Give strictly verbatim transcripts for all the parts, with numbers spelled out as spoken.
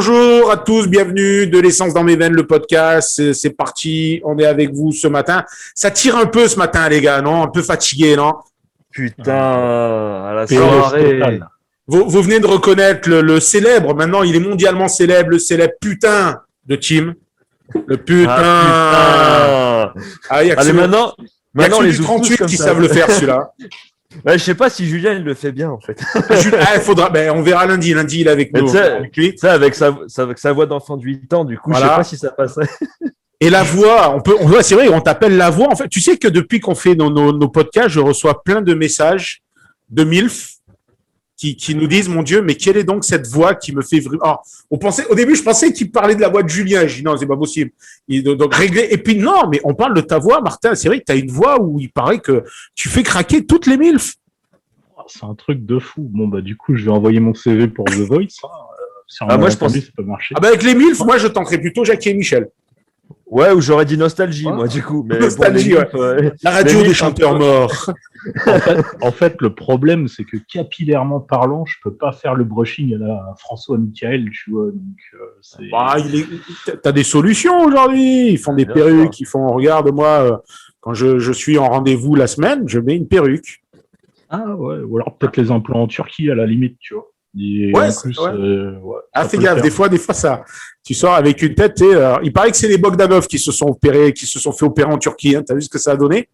Bonjour à tous, bienvenue de l'essence dans mes veines, le podcast. C'est, c'est parti, on est avec vous ce matin. Ça tire un peu ce matin, les gars, non? Un peu fatigué, non? Putain, à la P S soirée. Vous, vous venez de reconnaître le, le célèbre, maintenant il est mondialement célèbre, le célèbre putain de Tim. Le putain. Ah, putain. Ah, il y a que Allez, ceux- maintenant, il y a que maintenant ceux les du ouvre tous trente-huit comme qui ça. savent le faire, celui-là. Ouais, je sais pas si Julien il le fait bien en fait. Ah, Jules- ah, il faudra, ben, on verra lundi. Lundi, il est avec Mais nous. tu sais- Avec lui. Tu sais, avec sa, sa- avec sa voix d'enfant de huit ans, du coup, Voilà. je sais pas si ça passerait. Et la voix, on peut, on, ouais, c'est vrai, on t'appelle la voix. En fait, tu sais que depuis qu'on fait nos, nos, nos podcasts, je reçois plein de messages de MILF qui, qui nous disent, mon Dieu, mais quelle est donc cette voix qui me fait vraiment. Alors, on pensait, au début, je pensais qu'il parlait de la voix de Julien. Je dis non, c'est pas possible. Il, donc, régler. Et puis, non, mais on parle de ta voix, Martin. C'est vrai que tu as une voix où il paraît que tu fais craquer toutes les MILF. C'est un truc de fou. Bon, bah, du coup, je vais envoyer mon C V pour The Voice. Hein. Euh, si on Ah, a moi, je entendu, pense- ça peut marcher. Ah, ben, avec les MILF, moi, je tenterais plutôt Jackie et Michel. Ouais, ou j'aurais dit nostalgie, Ouais. moi, du coup. Mais Nostalgie, pour les MILF, ouais. La radio Les des MILF, chanteurs un peu- morts. En fait, en fait, le problème, c'est que capillairement parlant, je peux pas faire le brushing à la François Michael, tu vois. Donc, euh, c'est... Bah, il est... T'as des solutions aujourd'hui. Ils font des Bien perruques, sûr. ils font. Regarde, moi, euh, quand je, je suis en rendez-vous la semaine, je mets une perruque. Ah ouais, ou alors peut-être les implants en Turquie à la limite, tu vois. Et Ouais, en c'est- plus, ouais. euh, ouais, Ah, ça fais peut le gaffe, faire. des fois, des fois, ça. Tu sors avec une tête. Et, euh, il paraît que c'est les Bogdanov qui se sont opérés, qui se sont fait opérer en Turquie. Hein. T'as vu ce que ça a donné?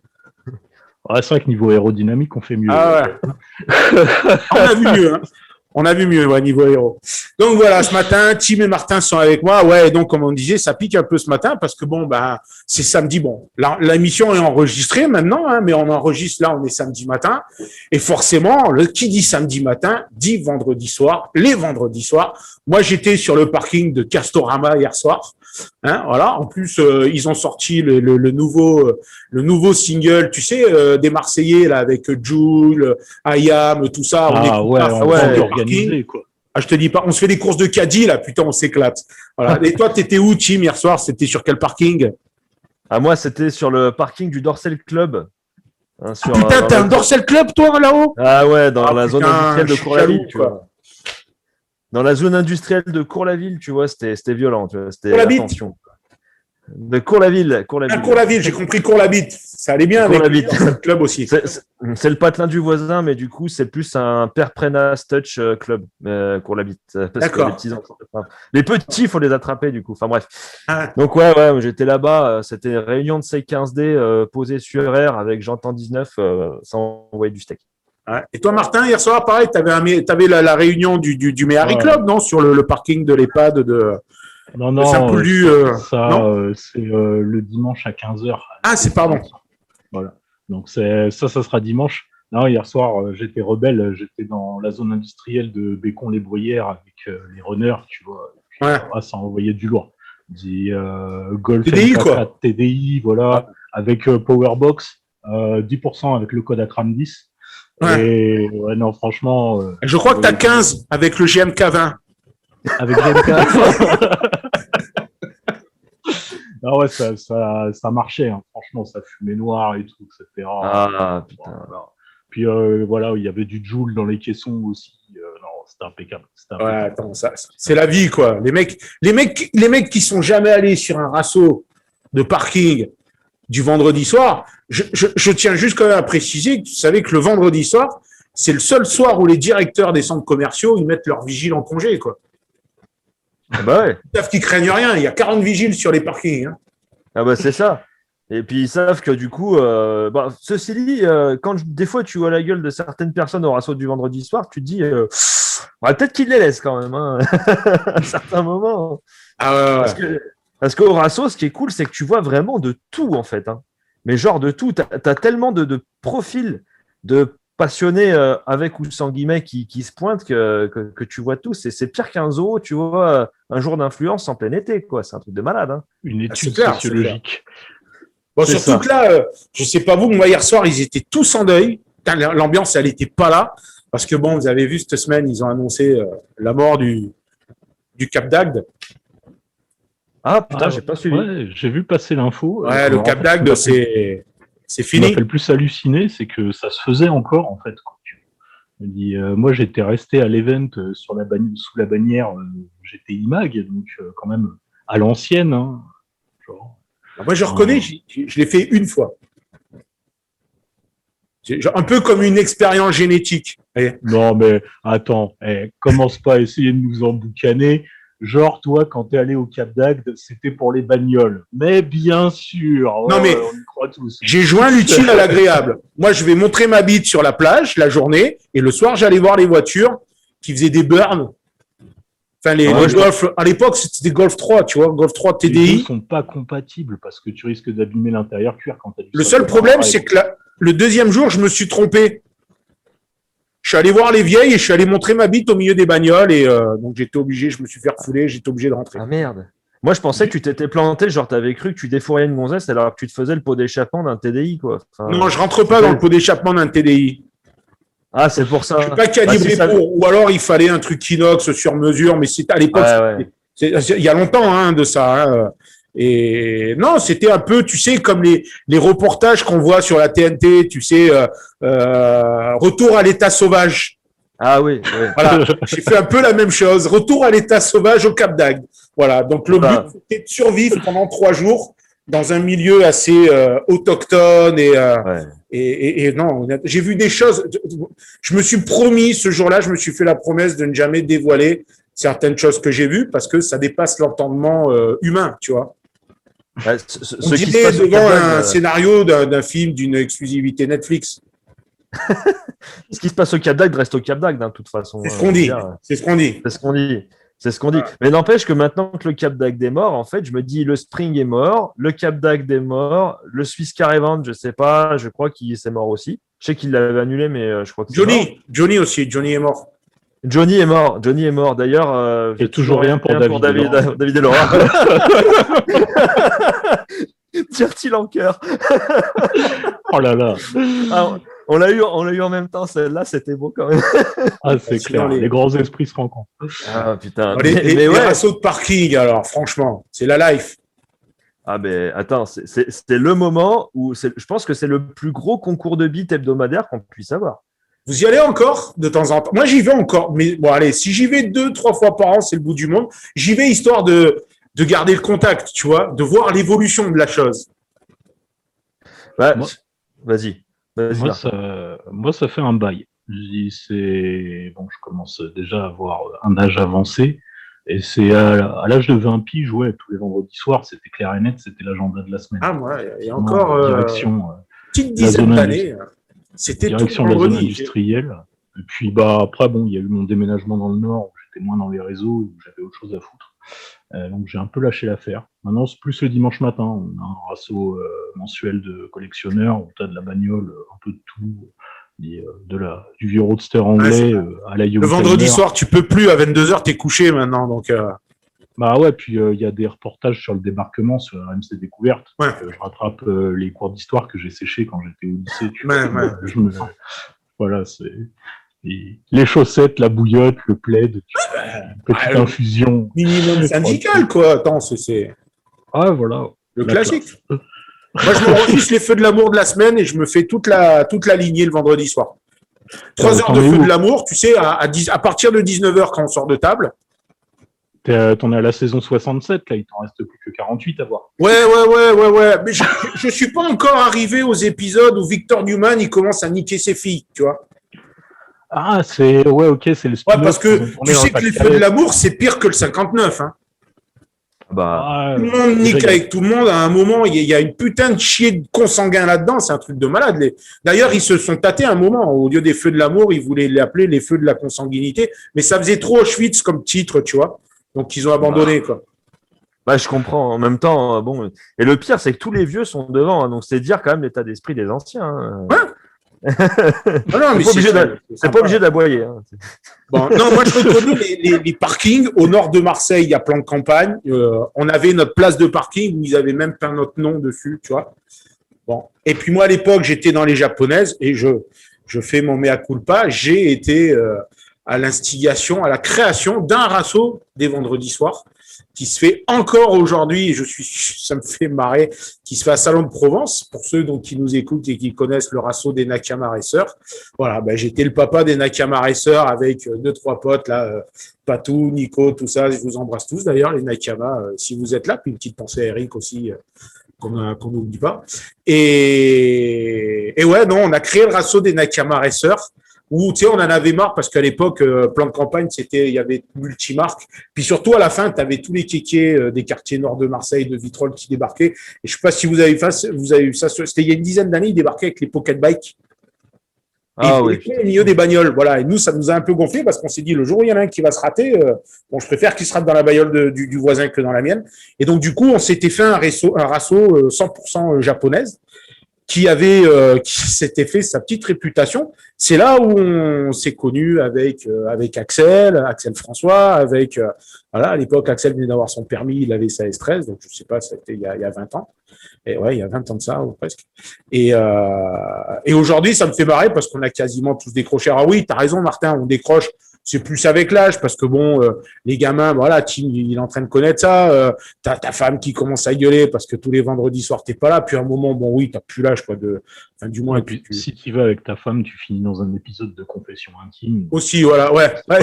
Ouais, c'est vrai que niveau aérodynamique, on fait mieux. Ah ouais. On a vu mieux. Hein. On a vu mieux, ouais, niveau héros. Donc voilà, ce matin, Tim et Martin sont avec moi. Ouais, donc comme on disait, ça pique un peu ce matin parce que bon, ben, c'est samedi. Bon, la, l'émission est enregistrée maintenant, hein, mais on enregistre là, on est samedi matin. Et forcément, le, qui dit samedi matin, dit vendredi soir, les vendredis soirs. Moi, j'étais sur le parking de Castorama hier soir. Hein, voilà. En plus, euh, ils ont sorti le, le, le nouveau, euh, le nouveau single, tu sais, euh, des Marseillais là avec Jul, Ayam, tout ça. On Ah écoute ouais, ça, on ouais, va au organiser, parking. quoi. Ah, je te dis pas, on se fait des courses de caddie là, putain, on s'éclate. Voilà. Et toi, t'étais où, Tim, hier soir? C'était sur quel parking? Ah, moi, c'était sur le parking du Dorsel Club. Hein, sur, Ah, putain, euh, t'es dans un la- Dorsel Club, toi, là-haut? Ah ouais, dans Ah, la zone putain, industrielle je de suis Cours-la-Ville, jaloux, tu quoi. vois. Dans la zone industrielle de Cours-la-Ville, tu vois, c'était, c'était violent, tu vois. C'était Cours-la-Bite. attention. De Cours-la-Ville, Cours-la-Ville. Ah, Cours-la-Ville, j'ai compris Cours-la-Bite. Ça allait bien avec le Cours-la-Bite. Dorsel Club aussi. C'est, c'est- c'est le patelin du voisin, mais du coup, c'est plus un Père Prenas Touch euh, Club, euh, Cours-la-Bite. euh, Parce que D'accord. les petits enfants, enfin, les petits, il faut les attraper, du coup. Enfin bref. Ah. Donc ouais, ouais, j'étais là-bas. euh, C'était une réunion de C quinze D euh, posée sur R avec J'entends dix-neuf, euh, sans envoyer du steak. Ouais. Et toi, Martin, hier soir, pareil, t'avais, un, t'avais la, la réunion du, du, du Méhari Ouais. Club, non? Sur le, le parking de l'EHPAD de. Non, Le non, Saint-Paul-du, ça, euh, ça, non euh, c'est euh, le dimanche à quinze heures. Ah, c'est pardon. Voilà. Donc c'est, ça, ça sera dimanche. Non, hier soir, euh, j'étais rebelle. J'étais dans la zone industrielle de Bécon-les-Bruyères avec euh, les runners, tu vois. Puis, Ouais. ah, ça envoyait du lourd. Dit euh, Golf T D I, M K quatre quoi. T D I, voilà, avec euh, Powerbox, euh, dix pour cent avec le code Akram dix. Ouais. Et ouais, non, franchement. euh, Je crois que t'as oui, quinze avec le G M K vingt. Avec G M K. Ah ouais, ça, ça, ça marchait, hein. Franchement, ça fumait noir et tout, et cetera. Ah putain. Voilà. Puis euh, voilà, il y avait du Joule dans les caissons aussi. Euh, non, c'était impeccable. C'était Ouais, impeccable. attends, ça, c'est la vie, quoi. Les mecs, les mecs, les mecs qui sont jamais allés sur un rasso de parking du vendredi soir, je, je, je tiens juste quand même à préciser que tu savais que le vendredi soir, c'est le seul soir où les directeurs des centres commerciaux, ils mettent leur vigile en congé, quoi. Ah bah ouais. Ils savent qu'ils craignent rien. Il y a quarante vigiles sur les parkings, hein. Ah bah c'est ça. Et puis ils savent que du coup, euh, bah, ceci dit, euh, quand je- des fois tu vois la gueule de certaines personnes au rasso du vendredi soir, tu te dis, euh, bah, peut-être qu'ils les laissent quand même, hein, à certains moments. Ah ouais, ouais. Parce que parce qu'au rasso, ce qui est cool, c'est que tu vois vraiment de tout en fait, hein. Mais genre de tout. T'as, t'as tellement de, de profils de passionnés euh, avec ou sans guillemets qui, qui se pointent que, que, que tu vois tout. C'est, c'est pire qu'un zoo, tu vois, euh, un jour d'influence en plein été, quoi. C'est un truc de malade, hein. Une Ah, c'est étude clair, c'est sociologique. Bon, C'est surtout ça. que là, euh, je sais pas vous, moi hier soir, ils étaient tous en deuil. Putain, l'ambiance, elle était pas là. Parce que bon, vous avez vu cette semaine, ils ont annoncé euh, la mort du, du Cap d'Agde. Ah putain, Ah, j'ai pas suivi. Ouais, j'ai vu passer l'info. Ouais, Euh, le en Cap fait, d'Agde, ce qui m'a fait- c'est, c'est Ce qui m'a fini. fait le plus halluciner, c'est que ça se faisait encore, en fait. quoi. Il me dit, euh, moi, j'étais resté à l'event euh, sur la banni- sous la bannière, euh, j'étais I M A G, donc euh, quand même à l'ancienne. Hein, genre, Alors, moi, je reconnais, euh, j'y- j'y- je l'ai fait une fois. C'est genre un peu comme une expérience génétique. Allez. Non, mais attends, eh, commence pas à essayer de nous emboucaner. Genre, toi, quand t'es allé au Cap d'Agde, c'était pour les bagnoles. Mais bien sûr, Non, ouais, mais- on y croit tous. J'ai joint l'utile à l'agréable. Moi, je vais montrer ma bite sur la plage la journée et le soir, j'allais voir les voitures qui faisaient des burns. Enfin, les, Ouais, les je- Golf, à l'époque, c'était des Golf trois, tu vois, Golf trois Les deux T D I. sont pas compatibles parce que tu risques d'abîmer l'intérieur cuir quand t'as du Le sol seul dedans. problème, Ouais, c'est que la- le deuxième jour, je me suis trompé. Je suis allé voir les vieilles et je suis allé montrer ma bite au milieu des bagnoles et euh, donc j'étais obligé, je me suis fait refouler, j'étais obligé de rentrer. Ah merde. Moi, je pensais que tu t'étais planté, genre t'avais cru que tu défourrais une gonzesse alors que tu te faisais le pot d'échappement d'un T D I, quoi. Enfin, Non, je rentre pas dans le pot d'échappement d'un T D I. Ah, c'est pour ça. Je suis pas calibré Bah, si ça- pour. Ou alors il fallait un truc inox sur mesure, mais c'était à l'époque, Ouais, ouais. c'est- c'est- il y a longtemps hein, de ça. Hein. Et non, c'était un peu, tu sais, comme les, les reportages qu'on voit sur la T N T, tu sais, euh, euh, retour à l'état sauvage. Ah oui, oui. Voilà, j'ai fait un peu la même chose. Retour à l'état sauvage au Cap d'Agde. Voilà, donc le but, Ah. c'était de survivre pendant trois jours dans un milieu assez euh, autochtone et, euh, Ouais. et, et, et non, on a- j'ai vu des choses. Je me suis promis ce jour-là, je me suis fait la promesse de ne jamais dévoiler certaines choses que j'ai vues parce que ça dépasse l'entendement euh, humain, tu vois. Ouais, ce, ce- On ce qui se dirait passe au devant Cap d'Agde, un euh, scénario d'un d'un film d'une exclusivité Netflix. ce qui se passe au Cap d'Agde reste au Cap d'Agde, hein, de toute façon. C'est ce hein, qu'on je veux dit. dire. C'est ce qu'on dit. C'est ce qu'on dit. C'est ce qu'on dit. Voilà. Mais n'empêche que maintenant que le Cap d'Agde est mort, en fait, je me dis le Spring est mort, le Cap d'Agde est mort, le Swiss Caravan, je sais pas, je crois qu'il s'est mort aussi. Je sais qu'il l'avait annulé, mais euh, je crois que c'est mort. Johnny, Johnny aussi, Johnny est mort. Johnny est mort. Johnny est mort. D'ailleurs, euh, Et toujours rien pour David David, Delora. David Delora. Tire-t-il en cœur. Oh là là, Ah, on l'a eu, on l'a eu en même temps. Celle-là, c'était beau quand même. ah, c'est Sinon, clair, les- les... grands esprits se rencontrent. Ah putain. Les, Mais- les, mais les ouais. rassos de parking, alors, franchement, c'est la life. Ah ben attends, c'est- c'est c'est le moment où c'est- je pense que c'est le plus gros concours de beat hebdomadaire qu'on puisse avoir. Vous y allez encore de temps en temps? Moi, j'y vais encore. Mais bon, allez, si j'y vais deux, trois fois par an, c'est le bout du monde. J'y vais histoire de, de garder le contact, tu vois, de voir l'évolution de la chose. Ouais, Moi- Vas-y. Vas-y. Moi Marc. ça, moi, ça fait un bail. Je dis, c'est bon, je commence déjà à avoir un âge avancé. Et c'est à, à l'âge de vingt piges, ouais, tous les vendredis soirs, c'était clair et net, c'était l'agenda de la semaine. Ah, moi, il y a Sinon, encore euh, direction, euh, petite la dizaine zone d'années. C'était tout direction le de la zone vendredi. industrielle. Et puis bah après bon, il y a eu mon déménagement dans le Nord où j'étais moins dans les réseaux, où j'avais autre chose à foutre. Euh, donc j'ai un peu lâché l'affaire. Maintenant c'est plus le dimanche matin. On a un rasso euh, mensuel de collectionneurs, on a de la bagnole, un peu de tout, des, euh, de la du vieux roadster anglais euh, à la Le Youngtimer. vendredi soir, tu peux plus. À vingt-deux heures, t'es couché maintenant. Donc, euh, Bah ouais, puis il euh, y a des reportages sur le débarquement sur R M C Découverte. Ouais. Euh, je rattrape euh, les cours d'histoire que j'ai séchés quand j'étais au lycée. Tu Ouais, vois, ouais. je me... Voilà, c'est les... les chaussettes, la bouillotte, le plaid, tu vois, une petite Ah, le- infusion. minimum syndical, quoi. Attends, c'est- c'est Ah voilà. le La classique. classe. Moi, je m'enregistre les feux de l'amour de la semaine et je me fais toute la, toute la lignée le vendredi soir. Trois Euh, heures t'en de es feux où de l'amour, tu sais, à, à, dix à partir de dix-neuf heures quand on sort de table. T'es, euh, T'en es à la saison soixante-sept, là, il t'en reste plus que quarante-huit à voir. Ouais, ouais, ouais, ouais, ouais. Mais je, je suis pas encore arrivé aux épisodes où Victor Newman, il commence à niquer ses filles, tu vois. Ah, c'est. Ouais, ok, c'est le Ouais, spin-off parce qu'ils ont que tourné tu dans sais le que les Pas-de-Calais. feux de l'amour, c'est pire que le cinquante-neuf, hein. Bah, Ah, Tout le monde nique déjà, avec tout le monde. À un moment, il y a- il y a une putain de chier de consanguin là-dedans. C'est un truc de malade. Les- D'ailleurs, ils se sont tâtés un moment. Au lieu des feux de l'amour, ils voulaient l'appeler les feux de la consanguinité. Mais ça faisait trop Auschwitz comme titre, tu vois. Donc, ils ont abandonné, quoi. bah, je comprends. En même temps, euh, bon. Et le pire, c'est que tous les vieux sont devant. Hein, donc, c'est dire quand même l'état d'esprit des anciens. Hein. Ah non, mais pas obligé c'est- d'a- C'est sympa. pas obligé d'aboyer. Hein. Bon, non, moi, je reconnais les, les, les parkings. Au nord de Marseille, il y a plan de campagne. Euh, on avait notre place de parking où ils avaient même peint notre nom dessus, tu vois. Bon. Et puis, moi, à l'époque, j'étais dans les japonaises et je, je fais mon mea culpa. J'ai été euh, à l'instigation, à la création d'un rasso des vendredis soirs. qui se fait encore aujourd'hui, et je suis, ça me fait marrer, qui se fait à Salon de Provence, pour ceux donc, qui nous écoutent et qui connaissent le Rasso des Nakama Racers. Voilà, ben, j'étais le papa des Nakama Racers avec deux, trois potes, là, euh, Patou, Nico, tout ça, je vous embrasse tous d'ailleurs, les Nakama, euh, si vous êtes là, puis une petite pensée à Eric aussi, euh, qu'on qu'on n'oublie pas. Et, et ouais, non, on a créé le Rasso des Nakama Racers, où, tu sais, on en avait marre parce qu'à l'époque, euh, plan de campagne, c'était, il y avait multimarques. Puis surtout, à la fin, tu avais tous les kékés euh, des quartiers nord de Marseille, de Vitrolles qui débarquaient. Et je sais pas si vous avez, face, vous avez eu ça, c'était il y a une dizaine d'années, ils débarquaient avec les pocket bikes. Ah oui. Au milieu des bagnoles, voilà. Et nous, ça nous a un peu gonflé parce qu'on s'est dit, le jour où il y en a un qui va se rater, euh, bon, je préfère qu'il se rate dans la bagnole de, du, du voisin que dans la mienne. Et donc, du coup, on s'était fait un rasso, un rasso euh, cent pour cent japonaise qui avait, euh, qui s'était fait sa petite réputation. C'est là où on s'est connu avec, euh, avec Axel, Axel François, avec, euh, voilà, à l'époque, Axel venait d'avoir son permis, il avait sa S treize, donc je sais pas, c'était il y a, il y a vingt ans. Et ouais, il y a vingt ans de ça, ou presque. Et, euh, et aujourd'hui, ça me fait marrer parce qu'on a quasiment tous décroché. Alors oui, t'as raison, Martin, on décroche. C'est plus avec l'âge parce que bon, euh, les gamins, voilà, Tim, il est en train de connaître ça. Euh, t'as ta femme qui commence à gueuler parce que tous les vendredis soirs, t'es pas là. Puis à un moment, bon, oui, t'as plus l'âge, quoi, de, enfin, du moins. Et puis, tu... si tu vas avec ta femme, tu finis dans un épisode de Confession intime. Aussi, voilà, ouais. ouais.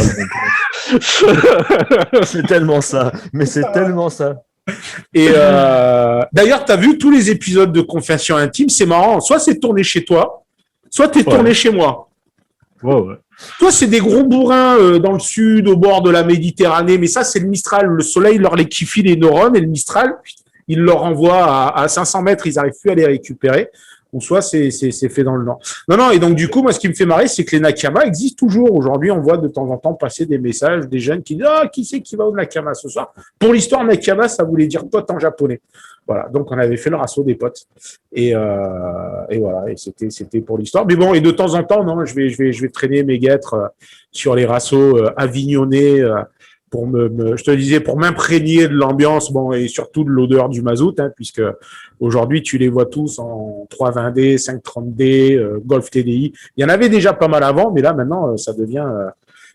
C'est tellement ça. Mais c'est tellement ça. Et euh, d'ailleurs, tu as vu tous les épisodes de Confession intime, c'est marrant. Soit c'est tourné chez toi, soit tu es tourné ouais. chez moi. Ouais, ouais. Toi, c'est des gros bourrins euh, dans le sud, au bord de la Méditerranée, mais ça, c'est le Mistral. Le soleil leur liquéfie les neurones et le Mistral, il leur envoie à, à cinq cents mètres, ils n'arrivent plus à les récupérer. Ou soit c'est, c'est, c'est fait dans le nord. Non, non, et donc du coup, moi, ce qui me fait marrer, c'est que les Nakama existent toujours. Aujourd'hui, on voit de temps en temps passer des messages des jeunes qui disent « Ah, qui c'est qui va au Nakama ce soir ?» Pour l'histoire, Nakama, ça voulait dire pote en japonais. Voilà, donc on avait fait le rasso des potes. Et, euh, et voilà, et c'était, c'était pour l'histoire. Mais bon, et de temps en temps, non, je vais, je vais, je vais traîner mes guêtres euh, sur les rassos euh, avignonnés euh, pour me, me, je te disais, pour m'imprégner de l'ambiance, bon, et surtout de l'odeur du mazout, hein, puisque aujourd'hui, tu les vois tous en trois vingt D, cinq trente D, euh, Golf T D I. Il y en avait déjà pas mal avant, mais là, maintenant, euh, ça devient... Euh,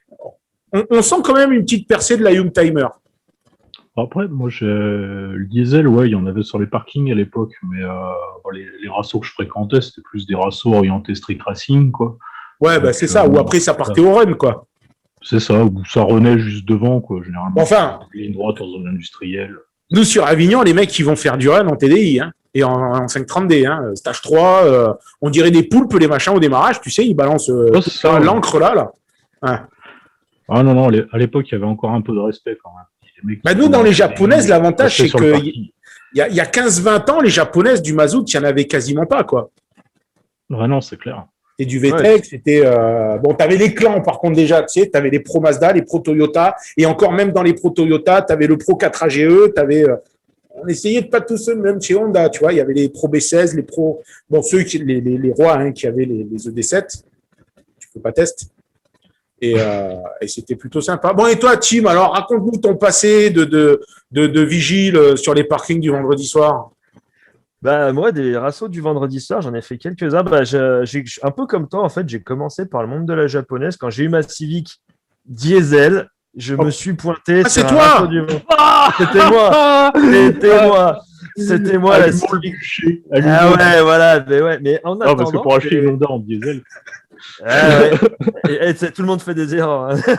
on, on sent quand même une petite percée de la Youngtimer. Après, moi, j'ai... le diesel, ouais, il y en avait sur les parkings à l'époque, mais euh, les, les rassos que je fréquentais, c'était plus des rassos orientés street racing, quoi. Ouais, bah, c'est euh, ça, ou après, ça partait ça. au run, quoi. C'est ça, ou ça renaît juste devant, quoi, généralement. Enfin, ligne droite en zone industrielle. Nous, sur Avignon, les mecs, ils vont faire du run en T D I, hein, et en, en cinq trente D, hein, stage trois, euh, on dirait des poulpes, les machins au démarrage, tu sais, ils balancent euh, oh, ça, l'encre là, là. Ouais. Ah non, non, à l'époque, il y avait encore un peu de respect quand même. Bah nous, dans les japonaises, l'avantage, c'est que il y, y a quinze vingt ans, les japonaises du mazout, il n'y en avait quasiment pas, quoi. Ouais, non, c'est clair. C'était du V T E C, ouais. C'était... Euh... Bon, tu avais les clans, par contre, déjà, tu sais, tu avais les Pro Mazda, les Pro Toyota, et encore même dans les Pro Toyota, tu avais le Pro quatre A G E, tu avais... Euh... On essayait de pas tous ceux, même chez Honda, tu vois, il y avait les Pro B seize, les Pro... Bon, ceux, qui, les, les, les rois hein, qui avaient les, les E D sept, tu peux pas tester. Et, euh, et c'était plutôt sympa. Bon, et toi, Tim, alors raconte-nous ton passé de, de, de, de vigile sur les parkings du vendredi soir. Bah, moi, des rassos du vendredi soir, j'en ai fait quelques-uns. Bah, je, j'ai, un peu comme toi, en fait, j'ai commencé par le monde de la japonaise. Quand j'ai eu ma Civic diesel, je oh. me suis pointé ah, sur c'est un toi rasso du ah C'était moi C'était moi C'était moi, la Civic. Ah ouais, voilà. Mais, ouais, mais en attendant... Non, parce que pour acheter une Honda en diesel... Ah ouais. et, et, tout le monde fait des erreurs. Hein.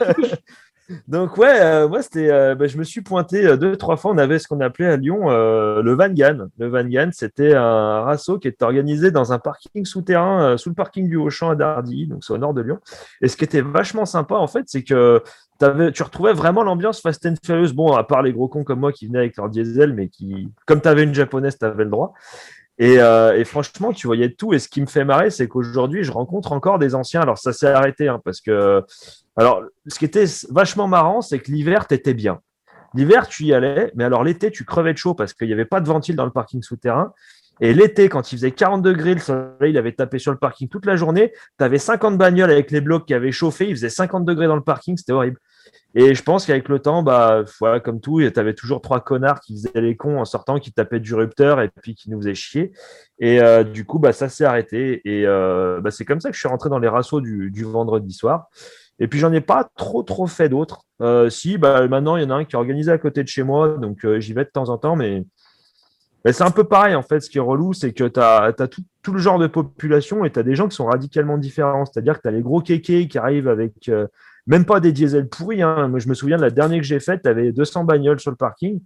Donc ouais, euh, moi c'était, euh, bah, je me suis pointé euh, deux trois fois. On avait ce qu'on appelait à Lyon euh, le Vangan. Le Vangan, c'était un rasso qui était organisé dans un parking souterrain, euh, sous le parking du Auchan à Dardilly, donc c'est au nord de Lyon. Et ce qui était vachement sympa en fait, c'est que t'avais, tu retrouvais vraiment l'ambiance Fast and Furious. Bon, à part les gros cons comme moi qui venaient avec leur diesel, mais qui, comme tu avais une japonaise, tu avais le droit. Et, euh, et franchement, tu voyais tout. Et ce qui me fait marrer, c'est qu'aujourd'hui, je rencontre encore des anciens. Alors, ça s'est arrêté, hein, parce que... Alors, ce qui était vachement marrant, c'est que l'hiver, t'étais bien. L'hiver, tu y allais, mais alors l'été, tu crevais de chaud parce qu'il n'y avait pas de ventile dans le parking souterrain. Et l'été, quand il faisait quarante degrés, le soleil il avait tapé sur le parking toute la journée. Tu avais cinquante bagnoles avec les blocs qui avaient chauffé. Il faisait cinquante degrés dans le parking. C'était horrible. Et je pense qu'avec le temps, bah, voilà, comme tout, tu avais toujours trois connards qui faisaient les cons en sortant, qui tapaient du rupteur et puis qui nous faisaient chier. Et euh, du coup, bah, ça s'est arrêté. Et euh, bah, c'est comme ça que je suis rentré dans les rassos du, du vendredi soir. Et puis, j'en ai pas trop, trop fait d'autres. Euh, si, bah, maintenant, il y en a un qui est organisé à côté de chez moi, donc euh, j'y vais de temps en temps, mais, mais c'est un peu pareil, en fait. Ce qui est relou, c'est que tu as, tout, tout le genre de population et tu as des gens qui sont radicalement différents. C'est-à-dire que tu as les gros kékés qui arrivent avec euh, même pas des diesels pourris. Hein. Moi, je me souviens de la dernière que j'ai faite, tu avais deux cents bagnoles sur le parking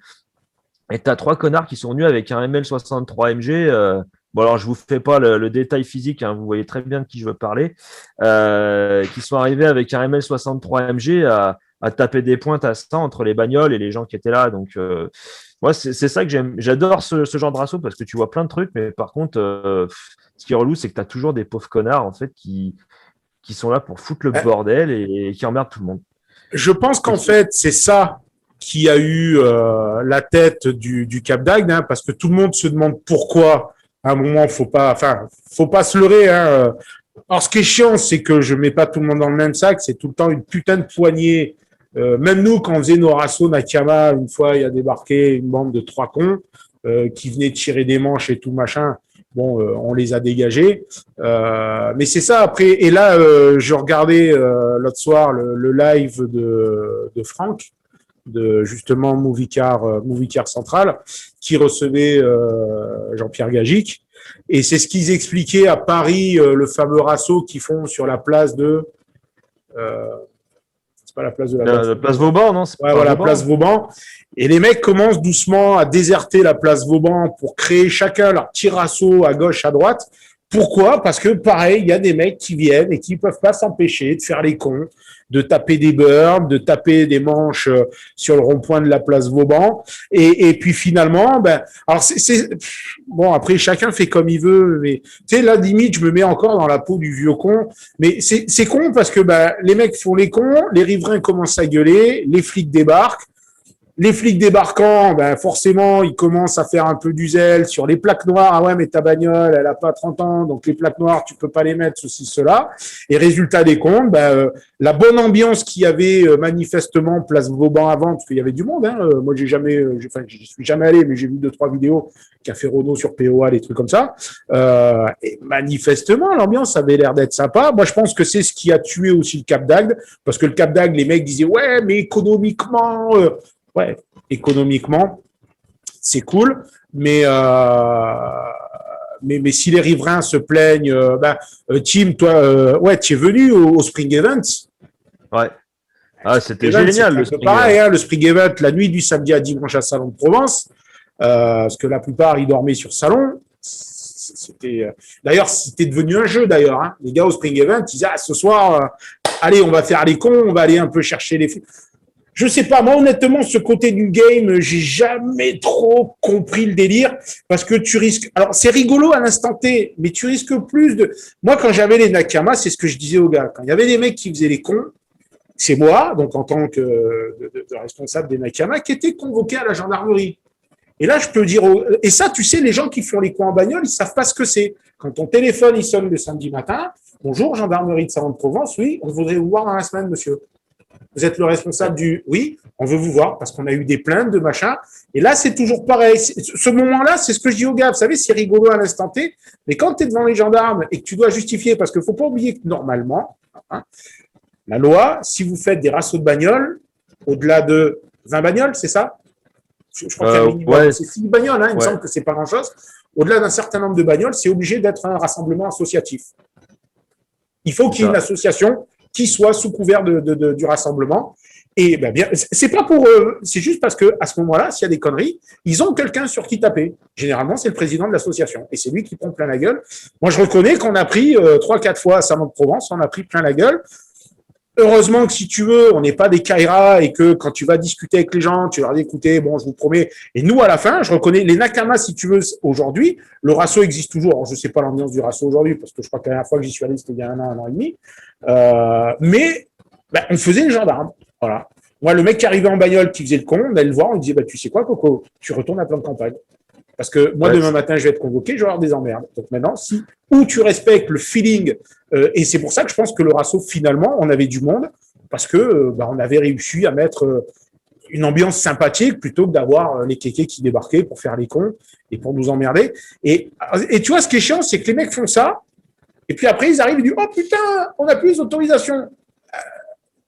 et tu as trois connards qui sont venus avec un M L soixante-trois M G. Euh, Bon, alors, je ne vous fais pas le, le détail physique, hein, vous voyez très bien de qui je veux parler, euh, qui sont arrivés avec un M L soixante-trois M G à, à taper des pointes à cent entre les bagnoles et les gens qui étaient là. Donc, euh, moi, c'est c'est ça que j'aime. J'adore ce, ce genre de rasso parce que tu vois plein de trucs, mais par contre, euh, ce qui est relou, c'est que tu as toujours des pauvres connards en fait, qui, qui sont là pour foutre le bordel et, et qui emmerdent tout le monde. Je pense qu'en fait, c'est ça qui a eu euh, la tête du, du Cap d'Agde, hein, parce que tout le monde se demande pourquoi. À un moment, faut pas, enfin, faut pas se leurrer. Hein. Alors, ce qui est chiant, c'est que je mets pas tout le monde dans le même sac. C'est tout le temps une putain de poignée. Euh, même nous, quand on faisait nos rassos Nakama, une fois, il y a débarqué une bande de trois cons euh, qui venaient tirer des manches et tout machin. Bon, euh, on les a dégagés. Euh, mais c'est ça après. Et là, euh, je regardais euh, l'autre soir le, le live de, de Franck, de justement Moviecar, euh, Moviecar Central, qui recevait euh, Jean-Pierre Gagic. Et c'est ce qu'ils expliquaient à Paris, euh, le fameux rasso qu'ils font sur la place de... Euh, c'est pas la place de la... La, la place Vauban, non? Ouais, voilà, Vauban. Place Vauban. Et les mecs commencent doucement à déserter la place Vauban pour créer chacun leur petit rasso à gauche, à droite. Pourquoi? Parce que, pareil, il y a des mecs qui viennent et qui peuvent pas s'empêcher de faire les cons, de taper des burns, de taper des manches sur le rond-point de la place Vauban. Et, et puis finalement, ben, alors c'est, c'est, bon, après, chacun fait comme il veut, mais, tu sais, là, limite, je me mets encore dans la peau du vieux con. Mais c'est, c'est con parce que, ben, les mecs font les cons, les riverains commencent à gueuler, les flics débarquent. Les flics débarquant, ben forcément, ils commencent à faire un peu du zèle sur les plaques noires. Ah ouais, mais ta bagnole, elle a pas trente ans, donc les plaques noires, tu peux pas les mettre, ceci, cela. Et résultat des comptes, ben, euh, la bonne ambiance qu'il y avait euh, manifestement place Vauban avant, parce qu'il y avait du monde. Hein, euh, moi, j'ai jamais, euh, j'ai, enfin, j'y suis jamais allé, mais j'ai vu deux trois vidéos Café Renault sur P O A, des trucs comme ça. Euh, et manifestement, l'ambiance avait l'air d'être sympa. Moi, je pense que c'est ce qui a tué aussi le Cap d'Agde, parce que le Cap d'Agde, les mecs disaient ouais, mais économiquement. Euh, Ouais, économiquement, c'est cool, mais, euh, mais, mais si les riverains se plaignent, euh, bah, euh, Tim, toi, euh, ouais, tu es venu au, au Spring Event. Ouais. Ah, c'était Event, génial. C'est le Spring pareil, hein, le Spring Event, la nuit du samedi à dimanche à Salon de Provence, euh, parce que la plupart, ils dormaient sur Salon. C'était, euh, d'ailleurs, c'était devenu un jeu, d'ailleurs. Hein. Les gars au Spring Event, ils disaient, ah, ce soir, euh, allez, on va faire les cons, on va aller un peu chercher les... Je sais pas, moi honnêtement, ce côté du game, j'ai jamais trop compris le délire parce que tu risques. Alors c'est rigolo à l'instant T, mais tu risques plus de. Moi, quand j'avais les Nakama, c'est ce que je disais aux gars. Quand il y avait des mecs qui faisaient les cons, c'est moi, donc en tant que de, de, de responsable des Nakama, qui était convoqué à la gendarmerie. Et là, je peux dire, aux... et ça, tu sais, les gens qui font les cons en bagnole, ils savent pas ce que c'est. Quand ton téléphone il sonne le samedi matin, bonjour gendarmerie de Salon de Provence, oui, on voudrait vous voir dans la semaine, monsieur. Vous êtes le responsable du... Oui, on veut vous voir parce qu'on a eu des plaintes de machin. Et là, c'est toujours pareil. Ce moment-là, c'est ce que je dis aux gars. Vous savez, c'est rigolo à l'instant T. Mais quand tu es devant les gendarmes et que tu dois justifier, parce qu'il ne faut pas oublier que normalement, hein, la loi, si vous faites des rassos de bagnoles, au-delà de vingt bagnoles, c'est ça? Je, je crois euh, qu'il y a minimum, ouais. C'est six bagnoles. Hein, il ouais. me semble que c'est pas grand-chose. Au-delà d'un certain nombre de bagnoles, c'est obligé d'être un rassemblement associatif. Il faut qu'il y ait une association qui soit sous couvert de, de, de, du rassemblement. Et ben bien, c'est pas pour eux, c'est juste parce que à ce moment-là, s'il y a des conneries, ils ont quelqu'un sur qui taper. Généralement, c'est le président de l'association, et c'est lui qui prend plein la gueule. Moi, je reconnais qu'on a pris euh, trois, quatre fois à Salon de Provence, on a pris plein la gueule. Heureusement que si tu veux, on n'est pas des Kaira et que quand tu vas discuter avec les gens, tu leur dis écoutez, bon, je vous promets. Et nous, à la fin, je reconnais les Nakama, si tu veux, aujourd'hui, le rasso existe toujours. Alors, je sais pas l'ambiance du rasso aujourd'hui, parce que je crois que la dernière fois que j'y suis allé, c'était il y a un an, un an et demi. Euh, mais ben, on faisait les gendarmes. Voilà. Moi, le mec qui arrivait en bagnole, qui faisait le con, on allait le voir, on lui disait bah, tu sais quoi, Coco, tu retournes à plan de campagne. Parce que moi, ouais, demain matin, je vais être convoqué, je vais avoir des emmerdes. Donc maintenant, si ou tu respectes le feeling, euh, et c'est pour ça que je pense que le rasso, finalement, on avait du monde, parce que euh, bah, on avait réussi à mettre euh, une ambiance sympathique plutôt que d'avoir euh, les kékés qui débarquaient pour faire les cons et pour nous emmerder. Et, et tu vois, ce qui est chiant, c'est que les mecs font ça, et puis après, ils arrivent et disent oh putain, on n'a plus les autorisations.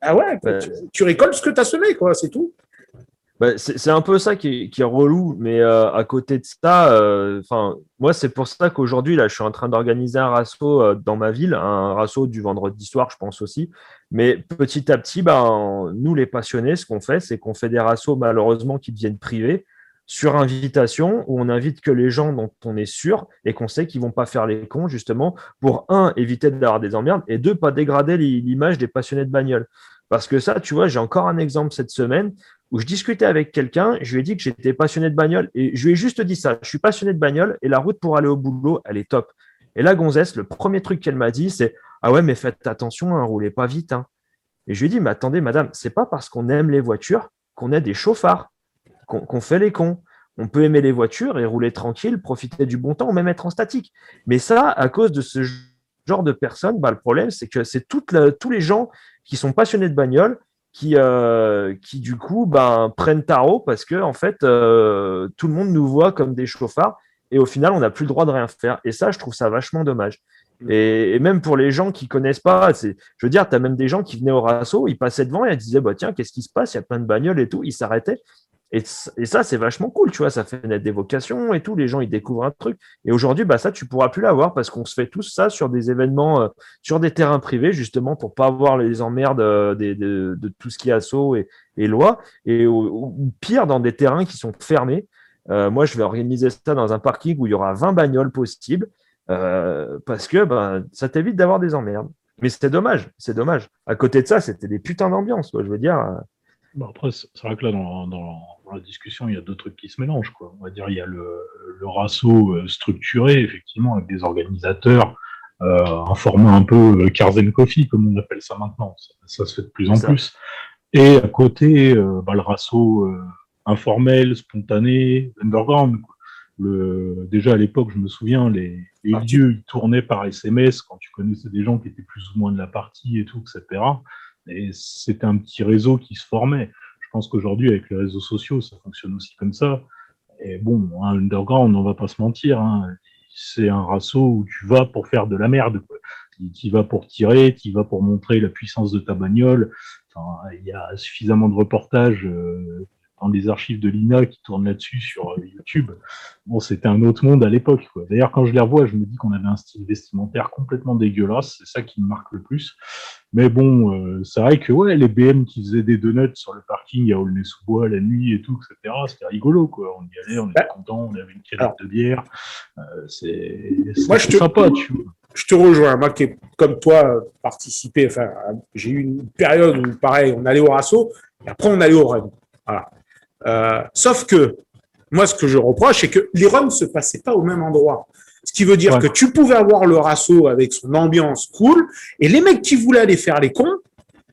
Ah ouais, Bah, tu, tu récoltes ce que tu as semé, quoi, c'est tout. Bah, c'est c'est un peu ça qui est, qui est relou, mais euh, à côté de ça, euh, enfin, moi, c'est pour ça qu'aujourd'hui, là, je suis en train d'organiser un rasso euh, dans ma ville, un rasso du vendredi soir, je pense aussi. Mais petit à petit, ben, nous, les passionnés, ce qu'on fait, c'est qu'on fait des rassos, malheureusement, qui deviennent privés, sur invitation, où on invite que les gens dont on est sûr et qu'on sait qu'ils vont pas faire les cons, justement, pour, un, éviter d'avoir des emmerdes, et deux, pas dégrader l'i- l'image des passionnés de bagnole. Parce que ça, tu vois, j'ai encore un exemple cette semaine où je discutais avec quelqu'un, je lui ai dit que j'étais passionné de bagnole et je lui ai juste dit ça, je suis passionné de bagnole et la route pour aller au boulot, elle est top. Et là, Gonzès, le premier truc qu'elle m'a dit, c'est ah ouais, mais faites attention, hein, roulez pas vite. Hein. Et je lui ai dit, mais attendez, madame, c'est pas parce qu'on aime les voitures qu'on est des chauffards, qu'on qu'on fait les cons. On peut aimer les voitures et rouler tranquille, profiter du bon temps ou même être en statique. Mais ça, à cause de ce genre de personnes, bah, le problème, c'est que c'est toute la- tous les gens qui sont passionnés de bagnole qui, euh, qui du coup ben, prennent tarot parce que en fait euh, tout le monde nous voit comme des chauffards et au final on n'a plus le droit de rien faire et ça je trouve ça vachement dommage et, et même pour les gens qui connaissent pas c'est, je veux dire tu as même des gens qui venaient au rasso ils passaient devant et ils disaient bah tiens qu'est-ce qui se passe il y a plein de bagnoles et tout ils s'arrêtaient et, et ça c'est vachement cool tu vois ça fait naître des vocations et tout les gens ils découvrent un truc et aujourd'hui bah ça tu pourras plus l'avoir parce qu'on se fait tous ça sur des événements euh, sur des terrains privés, justement, pour pas avoir les emmerdes euh, des- de, de tout ce qui est assaut et, et loi, et ou, ou pire, dans des terrains qui sont fermés. Euh, moi, je vais organiser ça dans un parking où il y aura vingt bagnoles possibles, euh, parce que ben, ça t'évite d'avoir des emmerdes. Mais c'est dommage, c'est dommage. À côté de ça, c'était des putains d'ambiance, quoi, je veux dire. euh, Bon, après, c'est c'est vrai que là, dans, dans- dans la discussion, il y a deux trucs qui se mélangent, quoi. On va dire, il y a le, le rasso euh, structuré, effectivement, avec des organisateurs, euh, un format un peu euh, Cars and Coffee, comme on appelle ça maintenant. Ça, ça se fait de plus C'est en ça. plus. Et à côté, euh, bah, le rasso euh, informel, spontané, underground, quoi. Le, déjà à l'époque, je me souviens, les, les Alors, tu- lieux, ils tournaient par S M S quand tu connaissais des gens qui étaient plus ou moins de la partie et tout, et cetera. Et c'était un petit réseau qui se formait. Je pense qu'aujourd'hui, avec les réseaux sociaux, ça fonctionne aussi comme ça. Et bon, un underground, on va pas se mentir, hein, c'est un rasso où tu vas pour faire de la merde, quoi. Tu y vas pour tirer, tu y vas pour montrer la puissance de ta bagnole. Enfin, il y a suffisamment de reportages euh, dans les archives de l'I N A qui tournent là-dessus sur euh, YouTube. Bon, c'était un autre monde à l'époque, quoi. D'ailleurs, quand je les revois, je me dis qu'on avait un style vestimentaire complètement dégueulasse. C'est ça qui me marque le plus. Mais bon, euh, c'est vrai que ouais, les B M qui faisaient des donuts sur le parking à Aulnay-sous-Bois la nuit et tout, et cetera, c'était rigolo, quoi. On y allait, on était Bah, content, on avait une canette alors, de bière. Euh, c'est moi, c'était je te, sympa, tu vois. je te rejoins. Moi, qui, ai, comme toi, euh, participé, enfin, j'ai eu une période où, pareil, on allait au rasso et après, on allait au run. Voilà. Euh, sauf que, moi, ce que je reproche, c'est que les runs ne se passaient pas au même endroit. Ce qui veut dire Ouais. que tu pouvais avoir le rasso avec son ambiance cool, et les mecs qui voulaient aller faire les cons,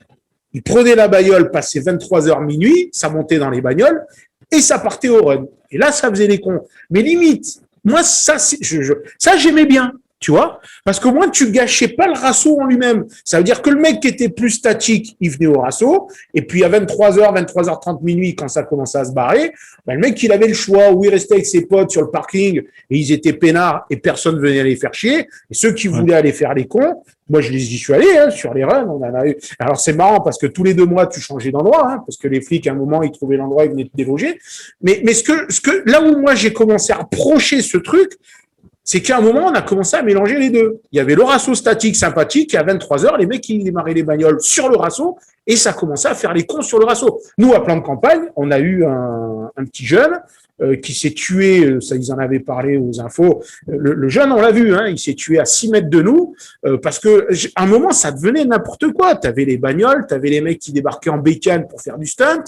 ils prenaient la bagnole, passaient vingt-trois heures minuit, ça montait dans les bagnoles, et ça partait au run. Et là, ça faisait les cons. Mais limite, moi, ça, c'est- je, je- ça j'aimais bien, tu vois, parce qu'au moins, tu gâchais pas le rasso en lui-même. Ça veut dire que le mec qui était plus statique, il venait au rasso, et puis à vingt-trois heures, vingt-trois heures trente minuit, quand ça commençait à se barrer, ben, le mec, il avait le choix, où il restait avec ses potes sur le parking, et ils étaient peinards, et personne venait les faire chier, et ceux qui Ouais. voulaient aller faire les cons, moi, je les y suis allé, hein, sur les runs, on en a eu. Alors, c'est marrant parce que tous les deux mois, tu changeais d'endroit, hein, parce que les flics, à un moment, ils trouvaient l'endroit, ils venaient te déloger. Mais, mais ce que, ce que, là où moi, j'ai commencé à approcher ce truc, c'est qu'à un moment, on a commencé à mélanger les deux. Il y avait le rasso statique sympathique, et à vingt-trois heures, les mecs, ils démarraient les bagnoles sur le rasso, et ça commençait à faire les cons sur le rasso. Nous, à Plan de Campagne, on a eu un, un petit jeune, euh, qui s'est tué, ça, ils en avaient parlé aux infos. Le, le jeune, on l'a vu, hein, il s'est tué à six mètres de nous, euh, parce que à un moment, ça devenait n'importe quoi. Tu avais les bagnoles, tu avais les mecs qui débarquaient en bécane pour faire du stunt.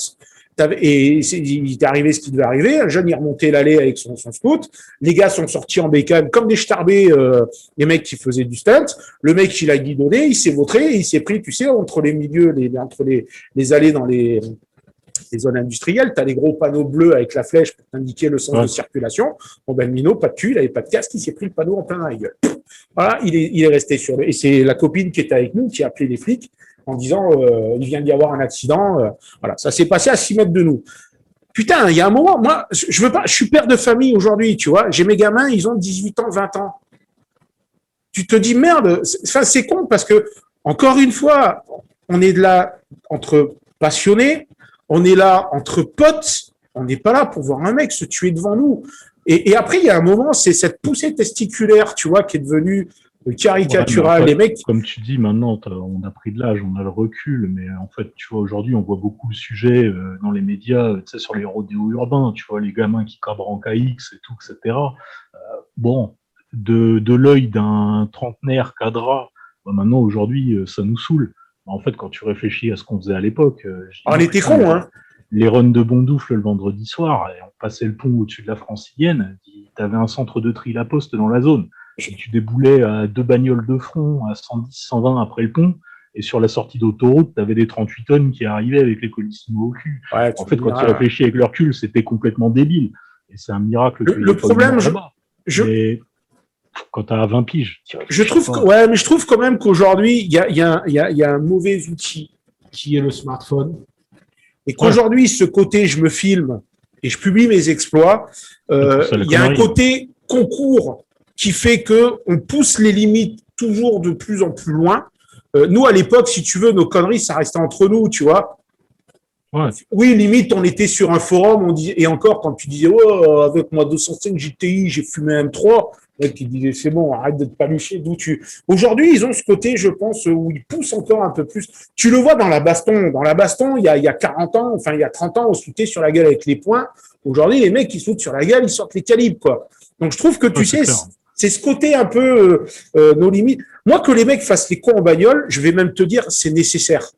Et c'est, il est arrivé ce qui devait arriver. Un jeune, il remontait l'allée avec son, son scout. Les gars sont sortis en bécane comme des starbés, euh, les mecs qui faisaient du stunt. Le mec, il a guidonné, il s'est vautré, et il s'est pris, tu sais, entre les milieux, les, entre les, les allées dans les, les zones industrielles, tu as les gros panneaux bleus avec la flèche pour t'indiquer le sens Ouais. de circulation. Bon, ben, le minot, pas de cul, il avait pas de casque, il s'est pris le panneau en plein dans la gueule. Voilà, il est, il est resté sur le, et c'est la copine qui était avec nous qui a appelé les flics en disant, euh, il vient d'y avoir un accident, euh, voilà. Ça s'est passé à six mètres de nous. Putain, il y a un moment, moi, je veux pas, je suis père de famille aujourd'hui, tu vois, j'ai mes gamins, ils ont dix-huit ans, vingt ans. Tu te dis, merde, c'est, enfin, c'est con parce que, encore une fois, on est là entre passionnés, on est là entre potes, on n'est pas là pour voir un mec se tuer devant nous. Et, et après, il y a un moment, c'est cette poussée testiculaire, tu vois, qui est devenue caricaturale. Ouais, les mecs. Comme tu dis, maintenant, on a pris de l'âge, on a le recul, mais en fait, tu vois, aujourd'hui, on voit beaucoup le sujet euh, dans les médias, tu sais, sur les rodéos urbains, tu vois, les gamins qui cabrent en K X et tout, et cetera. Euh, bon, de, de l'œil d'un trentenaire cadra, bah maintenant, aujourd'hui, euh, ça nous saoule. En fait, quand tu réfléchis à ce qu'on faisait à l'époque, euh, je dis, On était cons, hein. Les runs de Bondoufle le vendredi soir, et on passait le pont au-dessus de la Francilienne, t'avais un centre de tri La Poste dans la zone. Et tu déboulais à deux bagnoles de front à cent dix, cent vingt après le pont, et sur la sortie d'autoroute, t'avais des trente-huit tonnes qui arrivaient avec les colissimo au cul. Ouais, en fait, quand tu réfléchis avec le recul, c'était complètement débile. Et c'est un miracle que le, le problème, je, je... Mais quand t'as vingt piges, je trouve que, ouais, mais je trouve quand même qu'aujourd'hui, il y a, y, a, y, a, y a un mauvais outil qui est le smartphone. Et qu'aujourd'hui, ouais. ce côté, je me filme et je publie mes exploits, euh, il y a un côté concours qui fait que on pousse les limites toujours de plus en plus loin. Euh, nous, à l'époque, si tu veux, nos conneries, ça restait entre nous, tu vois. Ouais. Oui, limite, on était sur un forum, on disait, et encore, quand tu disais, oh, avec moi deux cent cinq G T I, j'ai fumé M trois, le mec, il disait, c'est bon, arrête de te palucher, d'où tu. Aujourd'hui, ils ont ce côté, je pense, où ils poussent encore un peu plus. Tu le vois dans la baston. Dans la baston, il y a, il y a quarante ans, enfin, il y a trente ans, on se foutait sur la gueule avec les poings. Aujourd'hui, les mecs, ils se foutent sur la gueule, ils sortent les calibres, quoi. Donc, je trouve que, tu ouais, sais, c'est ce côté un peu, euh, euh, nos limites. Moi, que les mecs fassent les cons en bagnole, je vais même te dire, c'est nécessaire.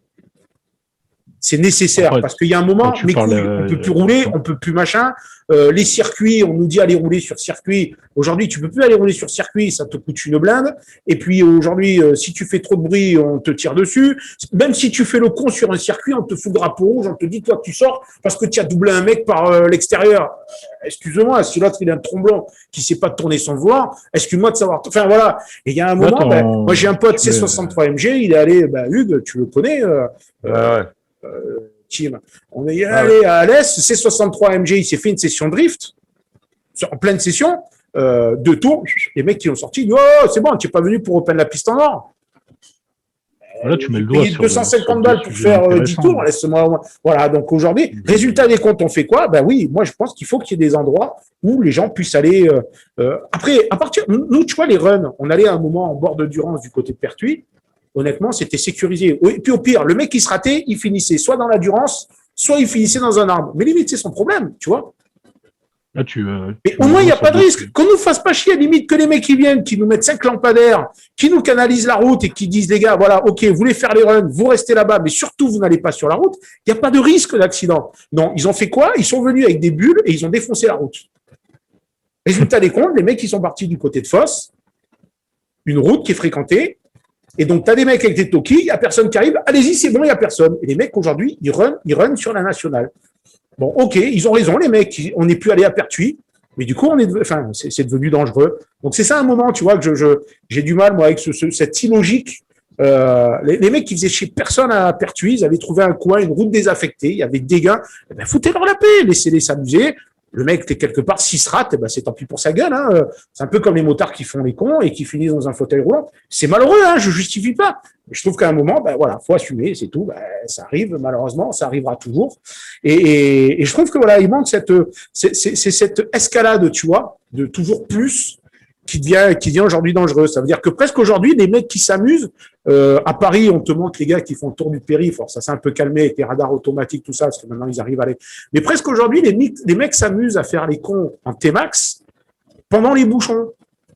C'est nécessaire, en fait, parce qu'il y a un moment, mais couilles, on peut plus euh, rouler, on peut plus machin. Euh, les circuits, on nous dit aller rouler sur circuit. Aujourd'hui, tu peux plus aller rouler sur circuit, ça te coûte une blinde. Et puis aujourd'hui, euh, si tu fais trop de bruit, on te tire dessus. Même si tu fais le con sur un circuit, on te fout le drapeau rouge, on te dit toi tu sors parce que tu as doublé un mec par euh, l'extérieur. Excuse-moi, si l'autre il a un tromblon qui sait pas tourner sans vouloir, excuse-moi de savoir. Enfin voilà. Et il y a un moment, Attends, ben, moi j'ai un pote C soixante-trois M G, il est allé, ben, Hugues, tu le connais. Euh, ouais, ouais. Euh, Tim. On est allé ah ouais. à Alès, C soixante-trois M G, il s'est fait une session drift, en pleine session, euh, deux tours, les mecs qui ont sorti, oh, c'est bon, tu n'es pas venu pour repeindre la piste en or. Là, tu mets le doigt deux cent cinquante balles pour faire euh, dix tours, laisse-moi. Voilà, donc aujourd'hui, résultat des comptes, on fait quoi? Ben oui, moi je pense qu'il faut qu'il y ait des endroits où les gens puissent aller. Euh, euh, après, à partir, nous, tu vois, les runs, on allait à un moment en bord de Durance du côté de Pertuis. Honnêtement, c'était sécurisé. Et puis au pire, le mec qui se ratait, il finissait soit dans la Durance, soit il finissait dans un arbre. Mais limite, c'est son problème, tu vois. Là, tu, euh, Mais au moins, il n'y a pas de risque. Qu'on nous fasse pas chier, limite, que les mecs qui viennent, qui nous mettent cinq lampadaires, qui nous canalisent la route et qui disent, les gars, voilà, ok, vous voulez faire les runs, vous restez là-bas, mais surtout, vous n'allez pas sur la route. Il n'y a pas de risque d'accident. Non, ils ont fait quoi? Ils sont venus avec des bulles et ils ont défoncé la route. Résultat des comptes, les mecs, ils sont partis du côté de Fosse, une route qui est fréquentée. Et donc, tu as des mecs avec des tokis, il n'y a personne qui arrive, allez-y, c'est bon, il n'y a personne. Et les mecs, aujourd'hui, ils run, ils run sur la nationale. Bon, ok, ils ont raison, les mecs, on n'est plus allé à Pertuis, mais du coup, on est, enfin, c'est, c'est devenu dangereux. Donc, c'est ça un moment, tu vois, que je, je, j'ai du mal, moi, avec ce, ce, cette illogique. Euh, les, les mecs qui faisaient chez personne à Pertuis, ils avaient trouvé un coin, une route désaffectée, il y avait des gars, eh ben, foutez-leur la paix, laissez-les s'amuser. Le mec, t'es quelque part, s'il se rate, eh ben, c'est tant pis pour sa gueule. Hein. C'est un peu comme les motards qui font les cons et qui finissent dans un fauteuil roulant. C'est malheureux, hein, je justifie pas. Mais je trouve qu'à un moment, ben voilà, faut assumer, c'est tout. Ben, ça arrive, malheureusement, ça arrivera toujours. Et, et, et je trouve que voilà, il manque cette, c'est, c'est, c'est cette escalade, tu vois, de toujours plus qui devient, qui devient aujourd'hui dangereux. Ça veut dire que presque aujourd'hui, les mecs qui s'amusent, euh, à Paris, on te montre les gars qui font le tour du périph'. Alors ça s'est un peu calmé avec les radars automatiques, tout ça, parce que maintenant ils arrivent à aller. Mais presque aujourd'hui, les, mecs, les mecs s'amusent à faire les cons en T-Max pendant les bouchons.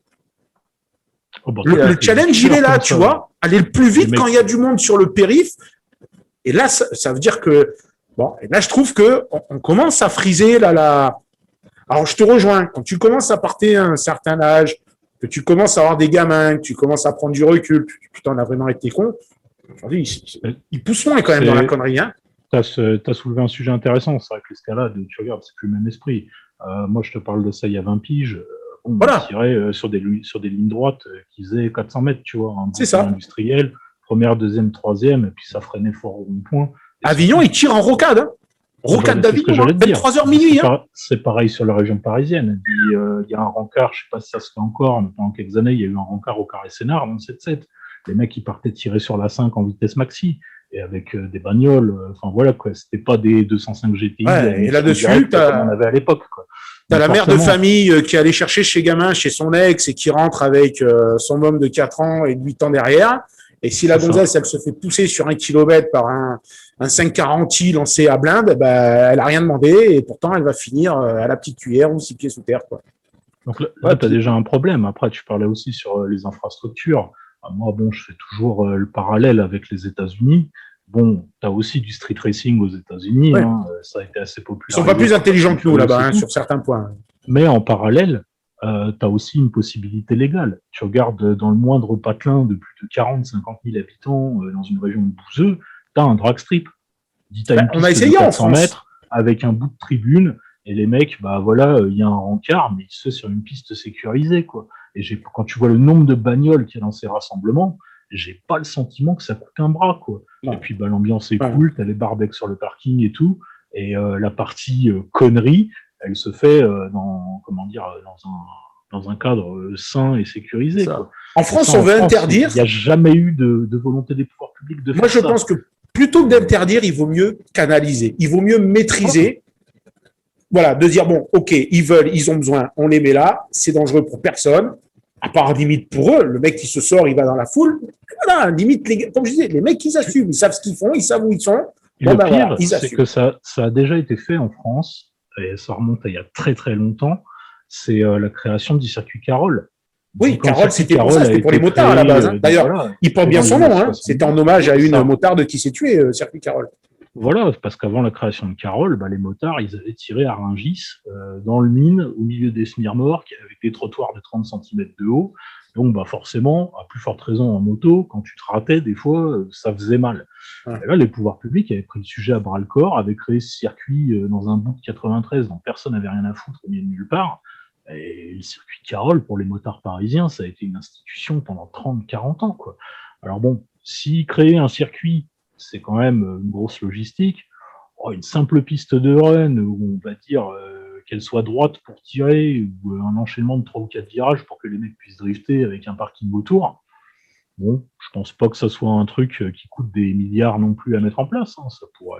Oh, bon, le, le challenge, il est là, tu ça, vois. Aller le plus vite quand il y a du monde sur le périph'. Et là, ça, ça veut dire que, bon, et là, je trouve que on, on commence à friser là, la. Alors, je te rejoins. Quand tu commences à partir à un certain âge, que tu commences à avoir des gamins, que tu commences à prendre du recul, putain, on a vraiment été con. Aujourd'hui, ils, ils poussent moins quand même dans la connerie. Hein. Tu as soulevé un sujet intéressant. C'est vrai que l'escalade, tu regardes, c'est plus le même esprit. Euh, moi, je te parle de ça il y a vingt piges. On voilà. tirait euh, sur, des, sur des lignes droites euh, qui faisaient quatre cents mètres, tu vois. Un c'est ça. Industriel, première, deuxième, troisième, et puis ça freinait fort au rond-point. Avignon, il tire en rocade. Hein. Rocade d'Avignon, vingt-trois heures minuit. C'est, hein. c'est pareil sur la région parisienne. Il euh, y a un rencard, je ne sais pas si ça se fait encore, mais pendant quelques années, il y a eu un rencard au Carré Sénard dans le sept sept. Les mecs, ils partaient tirer sur la cinq en vitesse maxi. et avec euh, des bagnoles. Enfin voilà quoi, c'était pas des deux cent cinq G T I. Ouais, et là-dessus, direct, t'as- comme on avait à l'époque. Quoi. T'as Donc, la mère de forcément, famille euh, qui est allée chercher chez gamin, chez son ex, et qui rentre avec euh, son homme de quatre ans et de huit ans derrière. Et si la C'est ça. gonzesse, elle se fait pousser sur un kilomètre par un, un cinq quarante i lancé à blinde, ben, elle a rien demandé, et pourtant, elle va finir euh, à la petite cuillère ou six pieds sous terre, quoi. Donc là, là tu as déjà un problème. Après, tu parlais aussi sur euh, les infrastructures. Ah, moi, bon, je fais toujours euh, le parallèle avec les États-Unis. Bon, tu as aussi du street racing aux États-Unis. Ouais. Hein, euh, ça a été assez Ils populaire. sont pas plus intelligents que nous, là-bas, hein, sur certains points. Mais en parallèle, euh, tu as aussi une possibilité légale. Tu regardes euh, dans le moindre patelin de plus de quarante à cinquante mille habitants euh, dans une région de Bouzeux, tu as un drag strip. Dis, t'as Bah, une on a piste essayé de en quatre cents France. mètres avec un bout de tribune. Et les mecs, bah voilà, il y a un rencard, mais c'est sur une piste sécurisée, quoi. Et j'ai, quand tu vois le nombre de bagnoles qu'il y a dans ces rassemblements, j'ai pas le sentiment que ça coûte un bras, quoi. Non. Et puis, bah, l'ambiance est Ouais. cool, t'as les barbecues sur le parking et tout. Et euh, la partie euh, connerie, elle se fait euh, dans, comment dire, euh, dans un, dans un cadre euh, sain et sécurisé, Ça. quoi. En Et France, ça, on en veut France, interdire. Il n'y a jamais eu de, de volonté des pouvoirs publics de Moi, faire je ça. pense que plutôt que d'interdire, il vaut mieux canaliser. Il vaut mieux maîtriser. Voilà, de dire, bon, OK, ils veulent, ils ont besoin, on les met là, c'est dangereux pour personne, à part limite pour eux. Le mec qui se sort, il va dans la foule. Voilà, limite, les, comme je disais, les mecs, ils assument, ils savent ce qu'ils font, ils savent où ils sont. Et Bon, le ben pire, voilà, ils c'est assument. que ça, ça a déjà été fait en France, et ça remonte à il y a très très longtemps, c'est euh, la création du circuit Carole. Oui, Quand le Carole, circuit c'était pour Carole ça, a c'était pour été les motards à la créé, base. hein. euh, D'ailleurs, voilà, il porte c'est bien dans son les nom. années Hein. soixante-dix. C'était en hommage à C'est une ça. motarde qui s'est tuée, euh, Circuit Carole. Voilà, parce qu'avant la création de Carole, bah, les motards, ils avaient tiré à Rungis, euh, dans le mine, au milieu des semi-remorques, avec des trottoirs de trente centimètres de haut. Donc, bah, forcément, à plus forte raison en moto, quand tu te ratais, des fois, euh, ça faisait mal. Ouais. Et là, les pouvoirs publics avaient pris le sujet à bras le corps, avaient créé ce circuit euh, dans un bout de quatre-vingt-treize dont personne n'avait rien à foutre au milieu de nulle part. Et le circuit Carole, pour les motards parisiens, ça a été une institution pendant trente à quarante ans, quoi. Alors bon, si créer un circuit, c'est quand même une grosse logistique, oh, une simple piste de run où on va dire euh, qu'elle soit droite pour tirer, ou euh, un enchaînement de trois ou quatre virages pour que les mecs puissent drifter avec un parking autour, bon, je pense pas que ça soit un truc euh, qui coûte des milliards non plus à mettre en place, hein. Ça pourrait,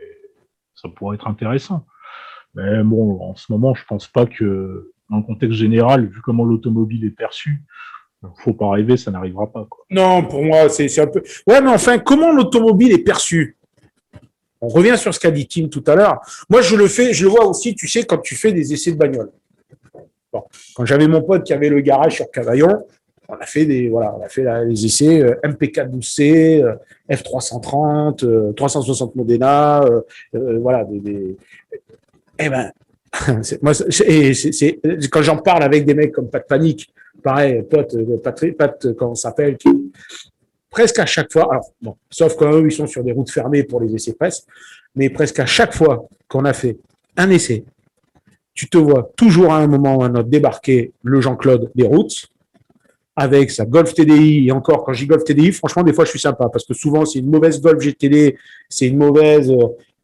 ça pourrait être intéressant. Mais bon, en ce moment, je pense pas que, dans le contexte général, vu comment l'automobile est perçue, faut pas rêver, ça n'arrivera pas, quoi. Non, pour moi, c'est c'est un peu. Ouais, mais enfin, comment l'automobile est perçue? On revient sur ce qu'a dit Tim tout à l'heure. Moi, je le fais, je le vois aussi, tu sais, quand tu fais des essais de bagnole. Bon, quand j'avais mon pote qui avait le garage sur Cavaillon, on a fait des, voilà, on a fait la- les essais euh, M P quatre douze C, euh, F trois cent trente, euh, trois cent soixante Modena, euh, euh, voilà, des, des- Eh ben, c'est- moi, c'est- et c'est- c'est- quand j'en parle avec des mecs comme Pat Panique, pareil, pote, euh, Patrick, Pat, euh, comment on s'appelle, qui, presque à chaque fois, alors bon, sauf quand eux, ils sont sur des routes fermées pour les essais presse, mais presque à chaque fois qu'on a fait un essai, tu te vois toujours à un moment ou à un autre débarquer le Jean-Claude des routes avec sa Golf T D I. Et encore, quand je dis Golf T D I, franchement, des fois, je suis sympa parce que souvent, c'est une mauvaise Golf G T D, c'est une mauvaise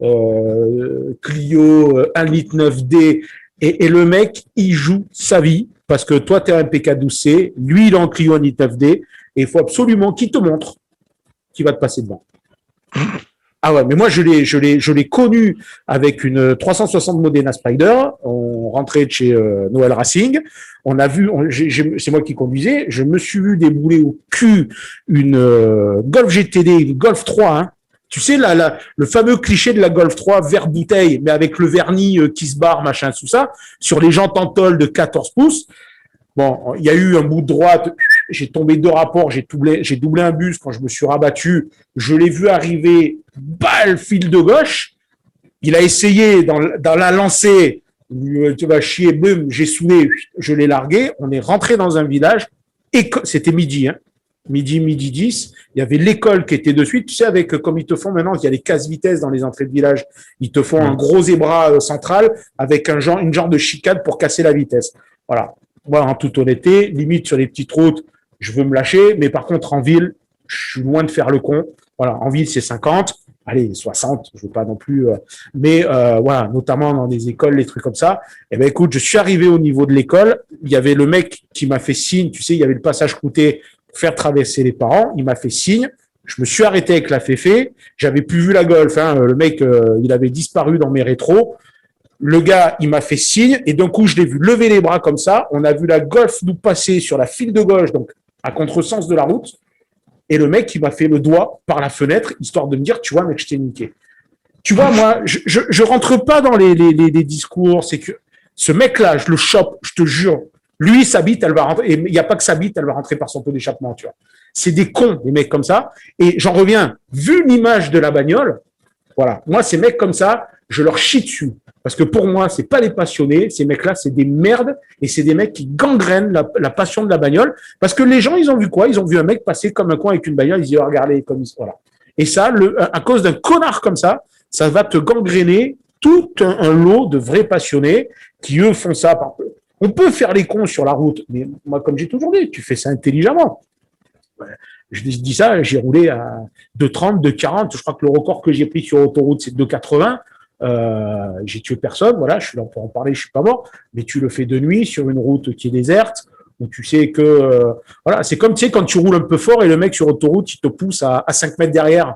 euh, Clio euh, un litre neuf D. Et, et le mec, il joue sa vie parce que toi, tu es un M P quatre douze C, lui, il est en Clio un litre neuf D. Et il faut absolument qu'il te montre qu'il va te passer devant. Ah ouais, mais moi, je l'ai, je l'ai, je l'ai connu avec une trois cent soixante Modena Spider. On rentrait de chez euh, Noël Racing. On a vu, on- j'ai- j'ai- c'est moi qui conduisais. Je me suis vu débouler au cul une euh, Golf G T D, une Golf trois. Hein. Tu sais, la, la, le fameux cliché de la Golf trois, vert bouteille, mais avec le vernis euh, qui se barre, machin, tout ça, sur les jantes en tôle de quatorze pouces. Bon, il y a eu un bout de droite, j'ai tombé deux rapports, j'ai doublé, j'ai doublé un bus quand je me suis rabattu. Je l'ai vu arriver, balle, fil de gauche. Il a essayé dans, dans la lancée, euh, tu vas chier, boum, j'ai soulé, je l'ai largué. On est rentré dans un village, et c'était midi, hein, midi, midi dix. Il y avait l'école qui était de suite. Tu sais, avec comme ils te font maintenant, il y a les casse-vitesses dans les entrées de village. Ils te font un gros zébra euh, central avec un genre, une genre de chicane pour casser la vitesse. Voilà. Moi, en toute honnêteté, limite sur les petites routes, je veux me lâcher, mais par contre, en ville, je suis loin de faire le con. Voilà, en ville, c'est cinquante, allez, soixante, je veux pas non plus, euh, mais euh, voilà, notamment dans des écoles, les trucs comme ça. Eh ben, écoute, je suis arrivé au niveau de l'école, il y avait le mec qui m'a fait signe, tu sais, il y avait le passage routier pour faire traverser les parents, il m'a fait signe, Je me suis arrêté avec la Féfé. J'avais plus vu la Golf. Hein. Le mec, euh, il avait disparu dans mes rétros. Le gars, il m'a fait signe et d'un coup, je l'ai vu lever les bras comme ça. On a vu la Golf nous passer sur la file de gauche, donc à contresens de la route. Et le mec, il m'a fait le doigt par la fenêtre, histoire de me dire, tu vois, mec, je t'ai niqué. Tu vois, moi, je, je, je rentre pas dans les, les, les, les discours. C'est que ce mec-là, je le chope, je te jure. Lui, sa bite, elle va rentrer. Et il n'y a pas que sa bite, elle va rentrer par son pot d'échappement, tu vois. C'est des cons, des mecs comme ça. Et j'en reviens, vu l'image de la bagnole, voilà. Moi, ces mecs comme ça, je leur chie dessus. Parce que pour moi, c'est pas des passionnés. Ces mecs-là, c'est des merdes. Et c'est des mecs qui gangrènent la, la passion de la bagnole. Parce que les gens, ils ont vu quoi? Ils ont vu un mec passer comme un coin avec une bagnole. Ils disent, oh, regardez, comme ils voilà. Et ça, le, à cause d'un connard comme ça, ça va te gangréner tout un, un lot de vrais passionnés qui, eux, font ça par peu. On peut faire les cons sur la route. Mais moi, comme j'ai toujours dit, tu fais ça intelligemment. Je dis ça, j'ai roulé à deux trente, deux quarante. Je crois que le record que j'ai pris sur autoroute, c'est deux quatre-vingts. Euh, j'ai tué personne. Voilà, je suis là pour en parler, je suis pas mort. Mais tu le fais de nuit sur une route qui est déserte, où tu sais que, euh, voilà, c'est comme, tu sais, quand tu roules un peu fort et le mec sur autoroute, il te pousse à, à cinq mètres derrière.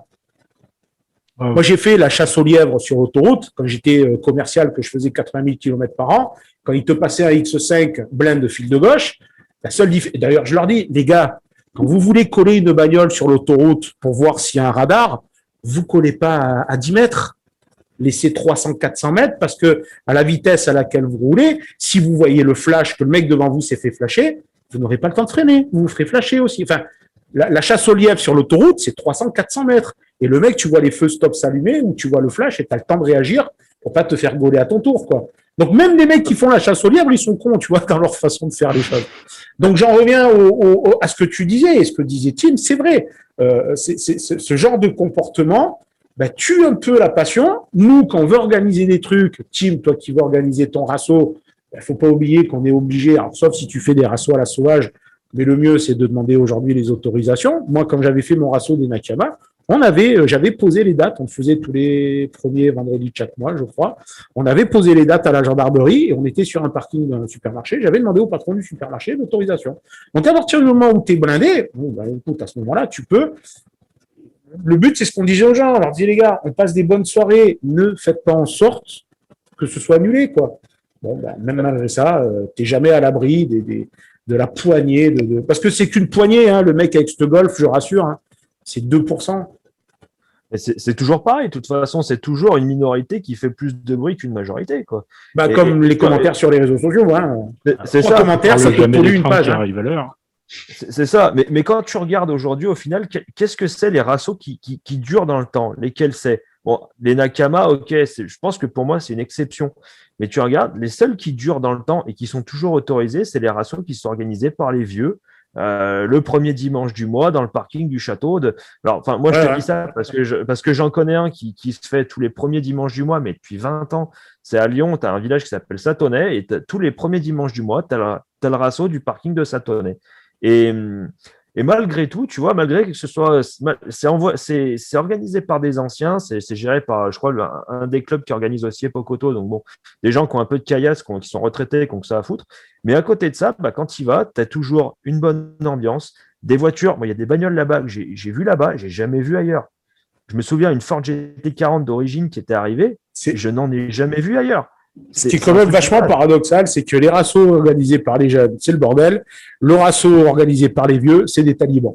Ah ouais. Moi, j'ai fait la chasse aux lièvres sur autoroute quand j'étais commercial, que je faisais quatre-vingt mille kilomètres par an. Quand il te passait un X cinq blinde de fil de gauche, la seule différence, d'ailleurs, je leur dis, les gars, quand vous voulez coller une bagnole sur l'autoroute pour voir s'il y a un radar, vous collez pas à, à dix mètres. Laissez trois cents, quatre cents mètres parce que à la vitesse à laquelle vous roulez, si vous voyez le flash, que le mec devant vous s'est fait flasher, vous n'aurez pas le temps de freiner. Vous vous ferez flasher aussi. Enfin, la, la chasse aux lièvres sur l'autoroute, c'est trois cents, quatre cents mètres. Et le mec, tu vois les feux stop s'allumer ou tu vois le flash et tu as le temps de réagir pour pas te faire gauler à ton tour, quoi. Donc, même les mecs qui font la chasse aux lièvres, ils sont cons, tu vois, dans leur façon de faire les choses. Donc, j'en reviens au, au, à ce que tu disais et ce que disait Tim, c'est vrai. Euh, c'est, c'est, c'est, ce genre de comportement bah, tue un peu la passion. Nous, quand on veut organiser des trucs, Tim, toi qui veux organiser ton rasso, il bah, faut pas oublier qu'on est obligé, alors, sauf si tu fais des rassos à la sauvage, mais le mieux, c'est de demander aujourd'hui les autorisations. Moi, quand j'avais fait mon rasso des Nakama, on avait, euh, j'avais posé les dates, on le faisait tous les premiers vendredis de chaque mois, je crois. On avait posé les dates à la gendarmerie et on était sur un parking d'un supermarché. J'avais demandé au patron du supermarché l'autorisation. Donc, à partir du moment où tu es blindé, bon, bah, écoute, à ce moment-là, tu peux. Le but, c'est ce qu'on disait aux gens. On leur dit, les gars, on passe des bonnes soirées, ne faites pas en sorte que ce soit annulé, quoi. Bon, bah, même malgré ça, euh, tu n'es jamais à l'abri des, des, de la poignée. De, de... Parce que c'est qu'une poignée, hein, le mec avec ce golf, je rassure, hein, c'est deux pour cent. C'est, c'est toujours pareil, de toute façon, c'est toujours une minorité qui fait plus de bruit qu'une majorité, quoi. Bah, et, comme et, les commentaires et, sur les réseaux sociaux, hein. C'est, c'est ça. Commentaires, ça te pollue une page. Hein. C'est, c'est ça. Mais, mais quand tu regardes aujourd'hui, au final, qu'est-ce que c'est les rassos qui, qui, qui durent dans le temps? Lesquels c'est? Bon, les Nakama, ok, c'est, je pense que pour moi, c'est une exception. Mais tu regardes, les seuls qui durent dans le temps et qui sont toujours autorisés, c'est les rassos qui sont organisés par les vieux. Euh, le premier dimanche du mois dans le parking du château de. Alors, enfin, moi, je ouais, te ouais. dis ça parce que je, parce que j'en connais un qui, qui se fait tous les premiers dimanches du mois, mais depuis vingt ans. C'est à Lyon, tu as un village qui s'appelle Satonnet et tous les premiers dimanches du mois, tu as le, le rasso du parking de Satonnet. Et, et malgré tout, tu vois, malgré que ce soit. C'est, envo- c'est, c'est organisé par des anciens, c'est, c'est géré par, je crois, le, un des clubs qui organise aussi Epocoto. Donc, bon, des gens qui ont un peu de caillasse, qui, ont, qui sont retraités, qui ont que ça à foutre. Mais à côté de ça, bah, quand tu y vas, tu as toujours une bonne ambiance, des voitures. Moi, il y a des bagnoles là-bas que j'ai, j'ai vu là-bas, j'ai jamais vu ailleurs. Je me souviens une Ford G T quarante d'origine qui était arrivée, c'est... je n'en ai jamais vu ailleurs. Ce qui est quand même vachement paradoxal, c'est que les rassos organisés par les jeunes, c'est le bordel. Le rasso organisé par les vieux, c'est des talibans.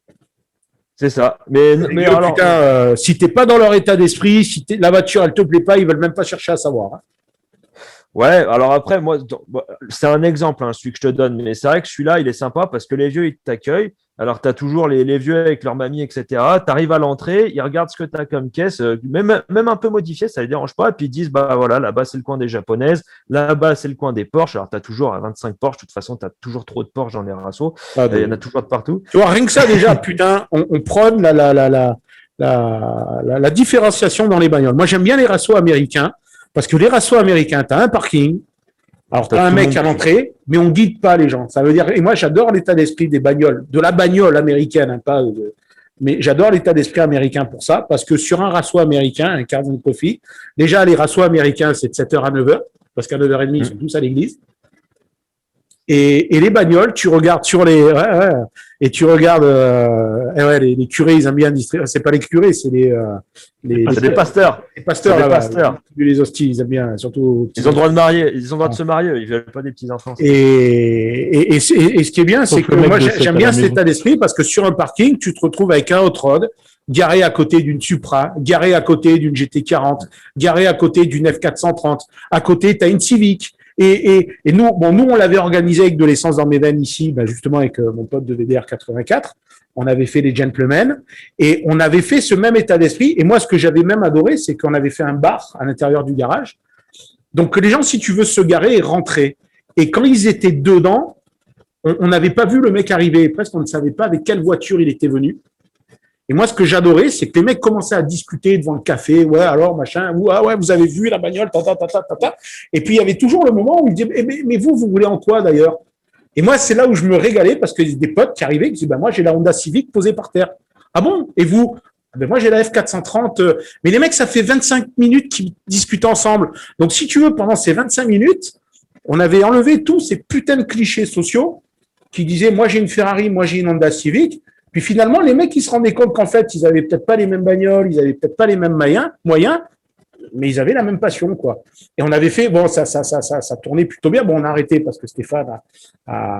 C'est ça. Mais, mais vieux, alors, putain, euh, si t'es pas dans leur état d'esprit, si la voiture elle te plaît pas, ils veulent même pas chercher à savoir. Hein. Ouais, alors après, moi, c'est un exemple, hein, celui que je te donne, mais c'est vrai que celui-là, il est sympa parce que les vieux, ils t'accueillent. Alors, tu as toujours les, les vieux avec leur mamie, et cetera. Tu arrives à l'entrée, ils regardent ce que tu as comme caisse, même, même un peu modifié, ça ne les dérange pas. Et puis, ils disent, bah voilà, là-bas, c'est le coin des japonaises. Là-bas, c'est le coin des Porsche. Alors, tu as toujours à vingt-cinq Porsche. De toute façon, tu as toujours trop de Porsche dans les rassos. Ah, il y en a toujours de partout. Tu vois, rien que ça, déjà, putain, on, on prône la, la, la, la, la, la, la différenciation dans les bagnoles. Moi, j'aime bien les rassos américains parce que les rassos américains, tu as un parking. Alors, tu as un mec à l'entrée, mais on guide pas les gens. Ça veut dire, et moi, j'adore l'état d'esprit des bagnoles, de la bagnole américaine, hein, pas de, mais j'adore l'état d'esprit américain pour ça, parce que sur un rasso américain, un Cardinal Coffee, déjà, les rassos américains, c'est de sept heures à neuf heures, parce qu'à neuf heures trente, ils sont tous à l'église. Et, et les bagnoles, tu regardes sur les, ouais, ouais, et tu regardes, euh, ouais, les, les curés, ils aiment bien distribuer. C'est pas les curés, c'est les, euh, les, C'est des pasteurs. les pasteurs, C'est des là, pasteurs. les hosties, ils aiment bien, surtout. Ils ont le droit de marier, ils ont le droit de se marier, ils veulent pas des petits enfants. Et, et, et, et, et ce qui est bien, Sauf c'est que le mec moi, de j'ai- sept j'aime à bien la cet maison. état d'esprit parce que sur un parking, tu te retrouves avec un hot rod garé à côté d'une Supra, garé à côté d'une G T quarante, garé à côté d'une F quatre cent trente. À côté, tu as une Civic. Et, et, et nous, bon, nous, on l'avait organisé avec de l'essence dans mes veines ici, ben justement avec euh, mon pote de V D R quatre-vingt-quatre. On avait fait les gentlemen et on avait fait ce même état d'esprit. Et moi, ce que j'avais même adoré, c'est qu'on avait fait un bar à l'intérieur du garage. Donc, que les gens, si tu veux, se garer et rentrer. Et quand ils étaient dedans, on on n'avait pas vu le mec arriver. Presque, on ne savait pas avec quelle voiture il était venu. Et moi, ce que j'adorais, c'est que les mecs commençaient à discuter devant le café. Ouais, alors, machin. Ou, ah ouais, vous avez vu la bagnole, ta, ta, ta, ta, ta, ta. Et puis, il y avait toujours le moment où ils disaient, mais, mais vous, vous voulez en quoi d'ailleurs? Et moi, c'est là où je me régalais parce que des potes qui arrivaient, qui disaient, ben, moi, j'ai la Honda Civic posée par terre. Ah bon? Et vous? Ah ben, moi, j'ai la F quatre cent trente. euh. Mais les mecs, ça fait vingt-cinq minutes qu'ils discutent ensemble. Donc, si tu veux, pendant ces vingt-cinq minutes, on avait enlevé tous ces putains de clichés sociaux qui disaient, moi, j'ai une Ferrari, moi, j'ai une Honda Civic. Puis finalement, les mecs, ils se rendaient compte qu'en fait, ils avaient peut-être pas les mêmes bagnoles, ils avaient peut-être pas les mêmes moyens, moyens, mais ils avaient la même passion, quoi. Et on avait fait, bon, ça, ça, ça, ça, ça tournait plutôt bien. Bon, on a arrêté parce que Stéphane a, a,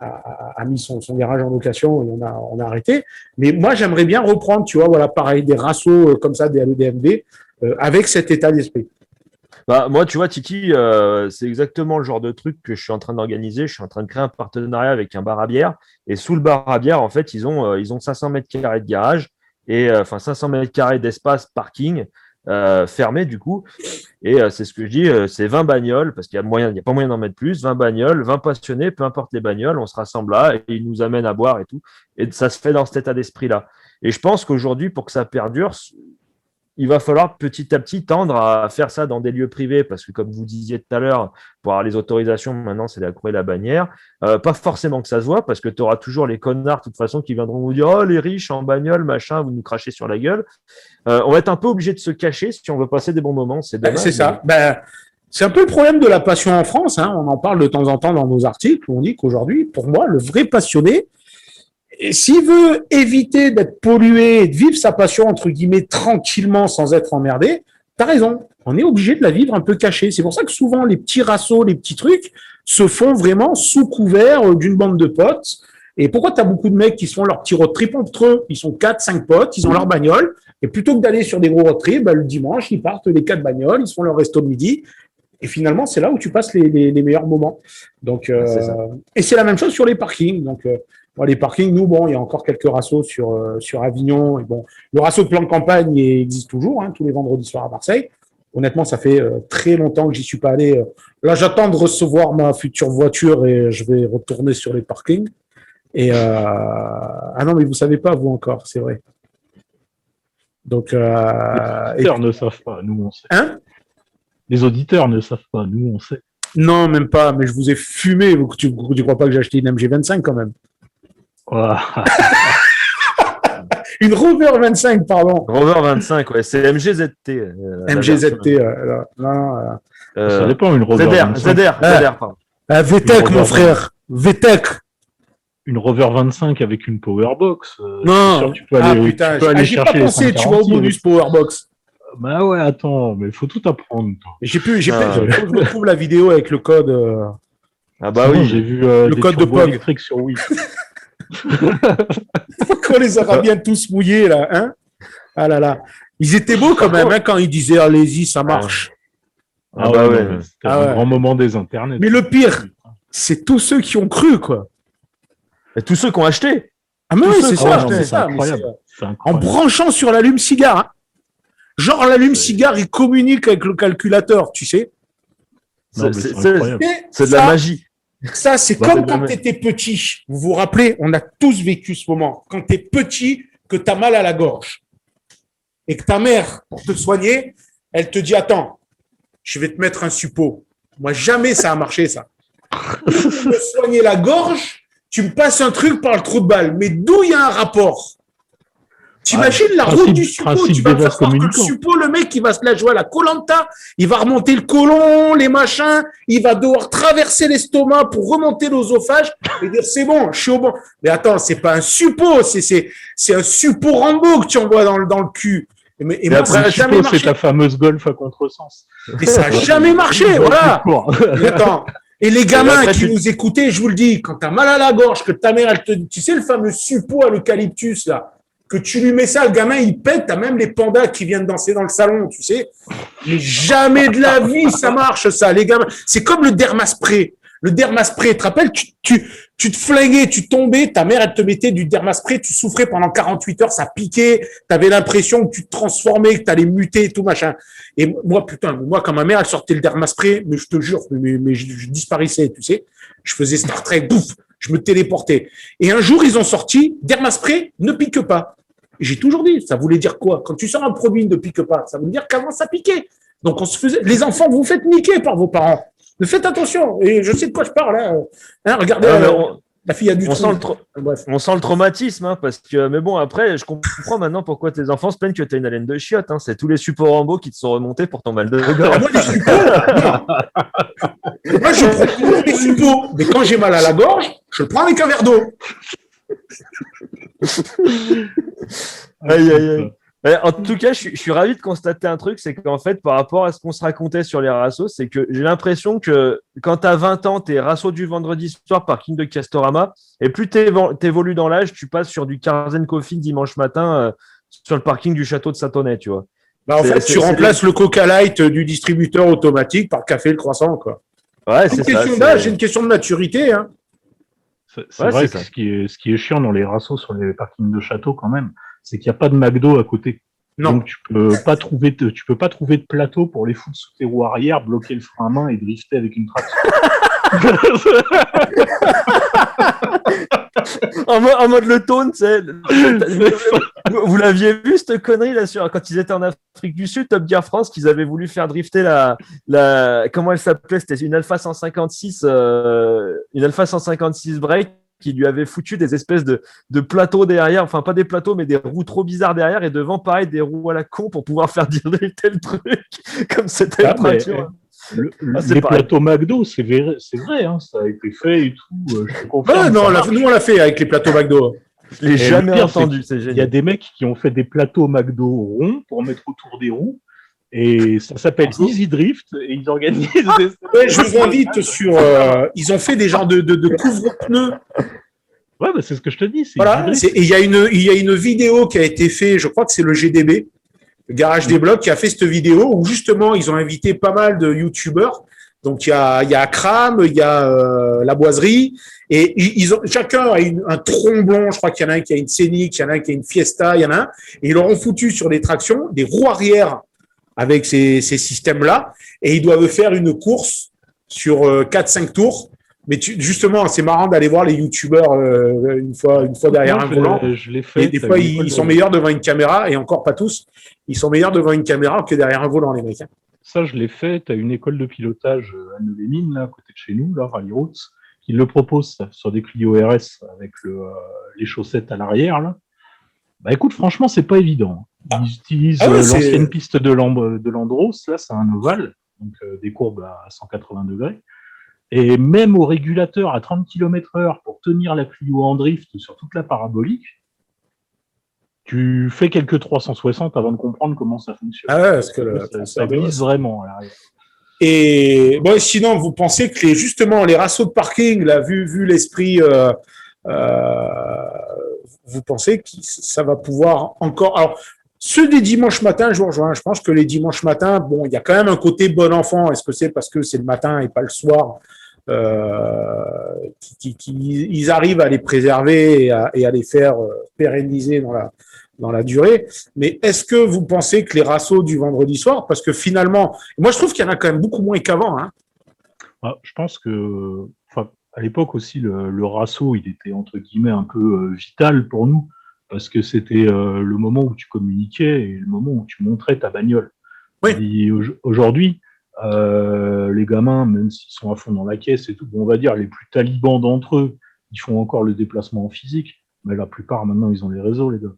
a, a mis son, son garage en location et on a, on a arrêté. Mais moi, j'aimerais bien reprendre, tu vois, voilà, pareil, des rassos comme ça, des L E D M V, euh, avec cet état d'esprit. Bah, moi, tu vois, Titi, euh, c'est exactement le genre de truc que je suis en train d'organiser. Je suis en train de créer un partenariat avec un bar à bière. Et sous le bar à bière, en fait, ils ont, euh, ils ont cinq cents mètres carrés de garage et euh, enfin cinq cents mètres carrés d'espace parking euh, fermé, du coup. Et euh, c'est ce que je dis, euh, c'est vingt bagnoles, parce qu'il y a moyen, il n'y a pas moyen d'en mettre plus, vingt bagnoles, vingt passionnés, peu importe les bagnoles, on se rassemble là et ils nous amènent à boire et tout. Et ça se fait dans cet état d'esprit-là. Et je pense qu'aujourd'hui, pour que ça perdure, il va falloir petit à petit tendre à faire ça dans des lieux privés, parce que comme vous disiez tout à l'heure, pour avoir les autorisations, maintenant, c'est la croix et la bannière. Euh, pas forcément que ça se voit, parce que tu auras toujours les connards, de toute façon, qui viendront vous dire « Oh, les riches en bagnole, machin, vous nous crachez sur la gueule. Euh, » On va être un peu obligé de se cacher si on veut passer des bons moments. C'est dommage. C'est ça. Ben, c'est un peu le problème de la passion en France. Hein. On en parle de temps en temps dans nos articles où on dit qu'aujourd'hui, pour moi, le vrai passionné, et s'il veut éviter d'être pollué et de vivre sa passion, entre guillemets, tranquillement sans être emmerdé, t'as raison. On est obligé de la vivre un peu cachée. C'est pour ça que souvent, les petits rassos, les petits trucs se font vraiment sous couvert d'une bande de potes. Et pourquoi t'as beaucoup de mecs qui se font leur petit road trip entre eux? Ils sont quatre, cinq potes, ils ont leur bagnole. Et plutôt que d'aller sur des gros road trips, ben, le dimanche, ils partent les quatre bagnoles, ils se font leur resto de midi. Et finalement, c'est là où tu passes les, les, les meilleurs moments. Donc, euh, C'est ça. et c'est la même chose sur les parkings. Donc, euh, bon, les parkings, nous, bon, il y a encore quelques rassos sur, euh, sur Avignon. Et bon, le rasso de plan de campagne il existe toujours, hein, tous les vendredis soirs à Marseille. Honnêtement, ça fait euh, très longtemps que j'y suis pas allé. Là, j'attends de recevoir ma future voiture et je vais retourner sur les parkings. Et euh... ah non, mais vous savez pas, vous encore, c'est vrai. Donc, euh... les auditeurs et... ne savent pas, nous on sait. Hein? Les auditeurs ne savent pas, nous on sait. Non, même pas, mais je vous ai fumé. Tu ne crois pas que j'ai acheté une M G vingt-cinq quand même? Wow. Une Rover vingt-cinq, pardon. Rover vingt-cinq, ouais, c'est M G Z T. Euh, M G Z T, euh, non, non, euh, ça dépend, une Rover Z R, vingt-cinq. Z R, Ah. Z R, pardon. euh, V T E C, mon frère. V T E C. Une Rover vingt-cinq avec une Powerbox. Euh, Non. sûr, tu peux Ah aller, putain, tu peux j'ai aller ah, j'ai pas chercher les pensé, tu vois, au cent quarante. bonus Powerbox. Bah ouais, attends, mais il faut tout apprendre. Toi. J'ai pu, j'ai Ah, pas, ouais. faut que je retrouve la vidéo avec le code. Euh... Ah bah Sinon, oui, j'ai vu euh, Le des code de turbos Pog. électriques sur Wii. Qu'on les aura bien tous mouillés, là, hein? Ah là là. Ils étaient beaux quand même, hein, quand ils disaient, allez-y, ça marche. Ah, Ah bah ouais, ouais. non, c'était Ah un ouais. grand moment des internets. Mais le pire, c'est tous ceux qui ont cru, quoi. et tous ceux qui ont acheté. Ah, mais Tous oui, ceux c'est qui ont ça, acheté, c'est c'est ça. mais incroyable. c'est- C'est En incroyable. branchant sur l'allume-cigare. Hein. Genre, l'allume-cigare, il communique avec le calculateur, tu sais. Non, mais C'est- c'est c'est- incroyable. Et C'est de ça, la magie. Ça, c'est Bah, comme c'est quand dommage. tu étais petit. Vous vous rappelez, on a tous vécu ce moment. Quand tu es petit, que tu as mal à la gorge. Et que ta mère, pour te soigner, elle te dit, attends, je vais te mettre un suppôt. Moi, jamais ça a marché, ça. Pour me soigner la gorge, tu me passes un truc par le trou de balle. Mais d'où il y a un rapport T'imagines Ah, la route principe- du suppo, principe tu vas te des faire croire que le communicants. suppo, le mec, il va se la jouer à la Koh-Lanta, il va remonter le côlon, les machins, il va devoir traverser l'estomac pour remonter l'œsophage et dire c'est bon, je suis au bon. Mais attends, c'est pas un suppo, c'est, c'est, c'est un suppo Rambo que tu envoies dans le, dans le cul. Et, mais- et Et moi, après, ça n'a Le jamais suppo, c'est marché. ta fameuse golf à contresens. Et ça n'a jamais marché, voilà. Cours. Et attends. Et les gamins après, qui tu- nous écoutaient, je vous le dis, quand t'as mal à la gorge, que ta mère, elle te, tu sais, le fameux suppo à l'eucalyptus, là, que tu lui mets ça, le gamin, il pète, t'as même les pandas qui viennent danser dans le salon, tu sais. Mais jamais de la vie, ça marche, ça, les gamins. C'est comme le dermaspray. Le dermaspray, tu te rappelles, tu, tu, tu te flinguais, tu tombais, ta mère, elle te mettait du dermaspray, tu souffrais pendant quarante-huit heures, ça piquait, t'avais l'impression que tu te transformais, que t'allais muter, tout machin. Et moi, putain, moi, quand ma mère, elle sortait le dermaspray, mais je te jure, mais, mais je, je disparaissais, tu sais. Je faisais Star Trek, bouf, je me téléportais. Et un jour, ils ont sorti, dermaspray ne pique pas. Et j'ai toujours dit, ça voulait dire quoi? Quand tu sors un produit ne pique pas, ça veut dire qu'avant, ça piquait. Donc, on se faisait, les enfants, vous vous faites niquer par vos parents. Mais faites attention. Et je sais de quoi je parle, hein. Hein, regardez, Ah, mais euh, on- la fille a du on trou. sent le tra- Bref. On sent le traumatisme, hein, parce que, mais bon, après, je comprends maintenant pourquoi tes enfants se plaignent que tu as une haleine de chiotte. Hein. C'est tous les supports Rambo qui te sont remontés pour ton mal de Ah, gorge. moi, les suppos, non. Moi, je prends toujours les suppos. Mais quand j'ai mal à la gorge, je le prends avec un verre d'eau. Aïe, aïe, aïe. Ouais, en tout cas, je suis, je suis ravi de constater un truc, c'est qu'en fait, par rapport à ce qu'on se racontait sur les rassos, c'est que j'ai l'impression que quand tu as vingt ans, tu es rasso du vendredi soir parking de Castorama, et plus tu évolues dans l'âge, tu passes sur du Carzen Coffee dimanche matin euh, sur le parking du château de Satonnet, tu vois. Bah, en C'est- fait, c'est- tu c'est remplaces le Coca Light du distributeur automatique par café le croissant, quoi. Ouais, C'est c'est une ça. question c'est- d'âge, c'est une question de maturité, hein. C'est c'est Ouais, vrai c'est que ça. ce qui, est, ce qui est chiant dans les rassos sur les parkings de château quand même, c'est qu'il n'y a pas de McDo à côté. Non. Donc tu peux pas trouver de, tu peux pas trouver de plateau pour les foutre sous tes roues arrière, bloquer le frein à main et drifter avec une traction. en, mode, en mode le taunt, tu sais. Vous, vous l'aviez vu cette connerie là sur quand ils étaient en Afrique du Sud, Top Gear France, qu'ils avaient voulu faire drifter la, la comment elle s'appelait, c'était une Alpha cent cinquante-six, euh, une Alpha cent cinquante-six break qui lui avait foutu des espèces de, de plateaux derrière, enfin pas des plateaux mais des roues trop bizarres derrière et devant pareil des roues à la con pour pouvoir faire drifter le truc comme c'était Ah, une mais, traction. Le- le- Ah, c'est les pareil. plateaux McDo, c'est vrai, c'est vrai, hein, ça a été fait et tout. euh, je te confirme. Ouais, non, ça la- marche. nous, on l'a fait avec les plateaux McDo. Je l'ai Et jamais le pire, c'est entendu, c'est Il y a génial. des mecs qui ont fait des plateaux McDo ronds pour mettre autour des roues. Et ça s'appelle Easy Drift et ils organisent des... Ouais, je vous invite sur. euh, ils ont fait des genres de, de, de couvre-pneus. Ouais, bah, c'est ce que je te dis. c'est Voilà. Easy Drift. C'est- Et il y a une, il y a une vidéo qui a été faite, je crois que c'est le G D B, le Garage des Blocs, qui a fait cette vidéo où justement ils ont invité pas mal de youtubeurs. Donc il y a, il y a Kram, il y a euh, la Boiserie, et ils ils ont chacun a une, un tromblon. Je crois qu'il y en a un qui a une Scénic, il y en a un qui a une Fiesta, il y en a un, et ils leur ont foutu sur des tractions des roues arrière avec ces, ces systèmes-là, et ils doivent faire une course sur euh, quatre cinq tours. Mais tu, justement, c'est marrant d'aller voir les youtubeurs euh, une fois, une fois derrière Moi, un je- volant. Je l'ai fait. Et des t'as fois, une ils, école ils de- sont meilleurs devant une caméra, et encore pas tous. Ils sont meilleurs devant une caméra que derrière un volant, les mecs. hein. Ça, je l'ai fait. Tu as une école de pilotage euh, à Neulémine, là, à côté de chez nous, là, Rally Routes, qui le propose ça, sur des Clio R S avec le, euh, les chaussettes à l'arrière, là. Bah écoute, franchement, c'est pas évident. Ils utilisent Ah ouais, euh, c'est- l'ancienne piste de, Lamb- de Landros, là, c'est un ovale, donc euh, des courbes à cent quatre-vingts degrés. Et même au régulateur à trente kilomètres heure pour tenir la Clio en drift sur toute la parabolique, tu fais quelques trois cent soixante avant de comprendre comment ça fonctionne. Ah ouais, parce que le ça, ça transfert de- glisse vraiment à l'arrière. Et bon, sinon, vous pensez que les, justement, les rassos de parking, là, vu, vu l'esprit, euh, euh, vous pensez que ça va pouvoir encore. Alors, ceux des dimanches matins, je vous rejoins. Je pense que les dimanches matins, bon, il y a quand même un côté bon enfant. Est-ce que c'est parce que c'est le matin et pas le soir euh, qui, qui, qui- ils arrivent à les préserver et à, et à les faire euh, pérenniser dans la, dans la durée. Mais est-ce que vous pensez que les rassos du vendredi soir, parce que finalement, moi je trouve qu'il y en a quand même beaucoup moins qu'avant. Hein. Ah, je pense que, enfin, à l'époque aussi, le, le rasso, il était entre guillemets un peu euh, vital pour nous, parce que c'était euh, le moment où tu communiquais et le moment où tu montrais ta bagnole. Oui. Et au- aujourd'hui, euh, les gamins, même s'ils sont à fond dans la caisse et tout, bon, on va dire les plus talibans d'entre eux, ils font encore le déplacement en physique, mais la plupart maintenant, ils ont les réseaux, les gars.